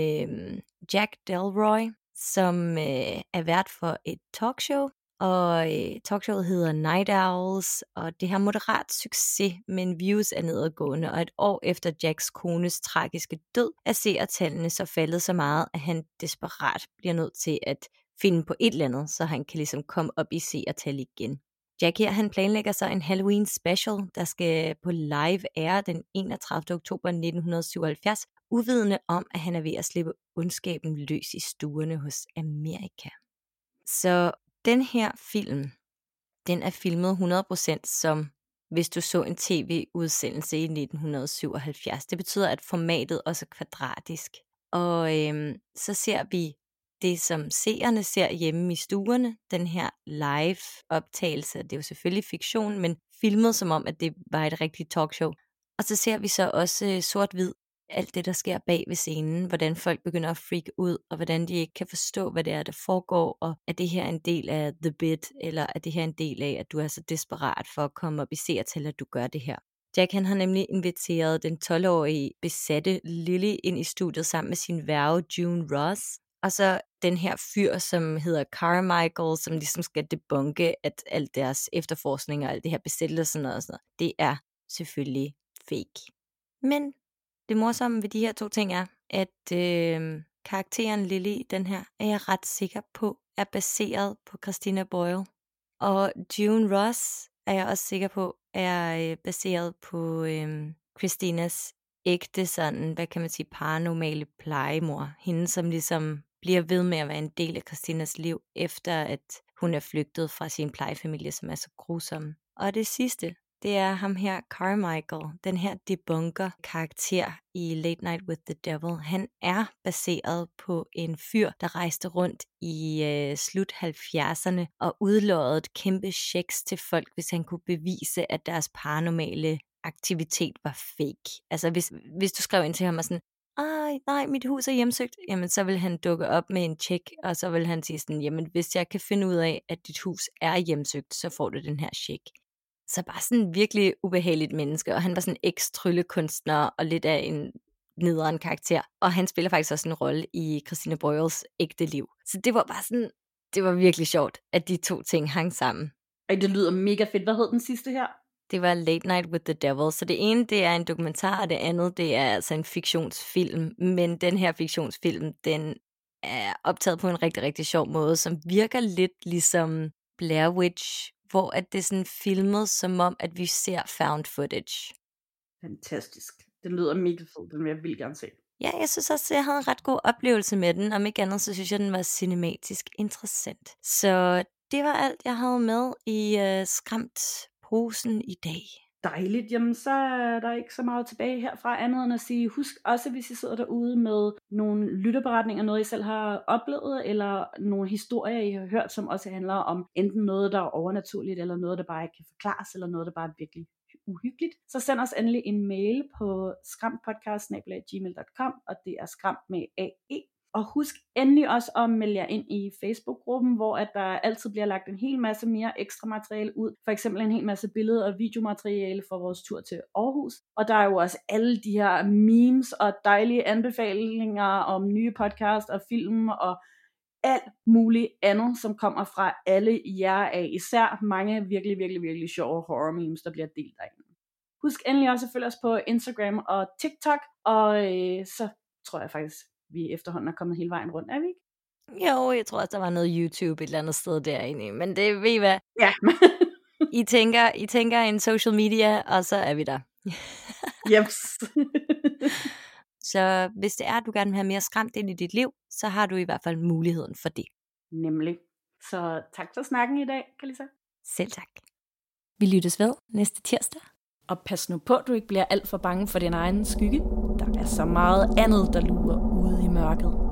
S1: Jack Delroy, som er vært for et talkshow. Og talkshowet hedder Night Owls, og det har moderat succes, men views er nedadgående, og et år efter Jacks kones tragiske død, er seertallene så faldet så meget, at han desperat bliver nødt til at finde på et eller andet, så han kan ligesom komme op i seertal igen. Jack her, han planlægger så en Halloween special, der skal på live air den 31. oktober 1977, uvidende om, at han er ved at slippe ondskaben løs i stuerne hos Amerika. Så den her film, den er filmet 100% som hvis du så en tv-udsendelse i 1977. Det betyder, at formatet også er kvadratisk. Og så ser vi det, som seerne ser hjemme i stuerne, den her live-optagelse. Det er jo selvfølgelig fiktion, men filmet som om, at det var et rigtigt talkshow. Og så ser vi så også sort-hvid alt det, der sker bag ved scenen, hvordan folk begynder at freak ud, og hvordan de ikke kan forstå, hvad det er, der foregår, og er det her en del af the bit, eller er det her en del af, at du er så desperat for at komme op i seertal, at du gør det her. Jack, han har nemlig inviteret den 12-årige besatte Lily ind i studiet sammen med sin værge June Ross, og så den her fyr, som hedder Carmichael, som ligesom skal debunke, at alt deres efterforskning og alt det her besættelse og sådan noget, det er selvfølgelig fake. Men det morsomme ved de her 2 ting er, at karakteren Lily, den her, er jeg ret sikker på, er baseret på Christina Boyle. Og June Ross er jeg også sikker på, er baseret på Christinas ægte sådan, hvad kan man sige, paranormale plejemor. Hende, som ligesom bliver ved med at være en del af Christinas liv, efter at hun er flygtet fra sin plejefamilie, som er så grusom. Og det sidste, det er ham her, Carmichael, den her debunker-karakter i Late Night with the Devil. Han er baseret på en fyr, der rejste rundt i slut 70'erne og udlodede kæmpe checks til folk, hvis han kunne bevise, at deres paranormale aktivitet var fake. Altså hvis du skrev ind til ham og sådan, nej, mit hus er hjemsøgt, jamen så vil han dukke op med en check, og så vil han sige sådan, jamen hvis jeg kan finde ud af, at dit hus er hjemsøgt, så får du den her check. Så bare sådan en virkelig ubehageligt menneske, og han var sådan en eks-tryllekunstner og lidt af en nederen karakter, og han spiller faktisk også en rolle i Christina Boyles ægte liv. Så det var bare sådan, det var virkelig sjovt, at de 2 ting hang sammen.
S2: Ej, det lyder mega fedt. Hvad hed den sidste her?
S1: Det var Late Night with the Devil. Så det ene, det er en dokumentar, og det andet, det er altså en fiktionsfilm. Men den her fiktionsfilm, den er optaget på en rigtig, rigtig sjov måde, som virker lidt ligesom Blair Witch, hvor at det er sådan filmet som om, at vi ser found footage.
S2: Fantastisk. Den lyder mega fed, den vil jeg vildt gerne se.
S1: Ja, jeg synes også, jeg havde en ret god oplevelse med den. Om ikke andet, så synes jeg, den var cinematisk interessant. Så det var alt, jeg havde med i Skræmt-posen i dag.
S2: Dejligt, jamen så er der ikke så meget tilbage herfra andet end at sige, husk også, hvis I sidder derude med nogle lytterberetninger, noget I selv har oplevet, eller nogle historier, I har hørt, som også handler om enten noget, der er overnaturligt, eller noget, der bare ikke kan forklares, eller noget, der bare er virkelig uhyggeligt, så send os endelig en mail på skramtpodcast@gmail.com, og det er skræmt med AE. Og husk endelig også at melde jer ind i Facebook-gruppen, hvor at der altid bliver lagt en hel masse mere ekstra materiale ud. For eksempel en hel masse billeder og videomateriale for vores tur til Aarhus. Og der er jo også alle de her memes og dejlige anbefalinger om nye podcast og film og alt muligt andet, som kommer fra alle jer af. Især mange virkelig, virkelig, virkelig sjove horror memes, der bliver delt derinde. Husk endelig også at følge os på Instagram og TikTok. Og så tror jeg faktisk, vi efterhånden er kommet hele vejen rundt, er vi ikke?
S1: Jo, jeg tror også, der var noget YouTube et eller andet sted derinde. Men det ved I hvad?
S2: Ja.
S1: I tænker en social media, og så er vi der.
S2: Jeps.
S1: Så hvis det er, at du gerne vil have mere skræmt ind i dit liv, så har du i hvert fald muligheden for det.
S2: Nemlig. Så tak for snakken i dag, Kalisa.
S1: Selv tak. Vi lyttes ved næste tirsdag.
S2: Og pas nu på, at du ikke bliver alt for bange for din egen skygge. Der er så meget andet, der lurer ude i mørket.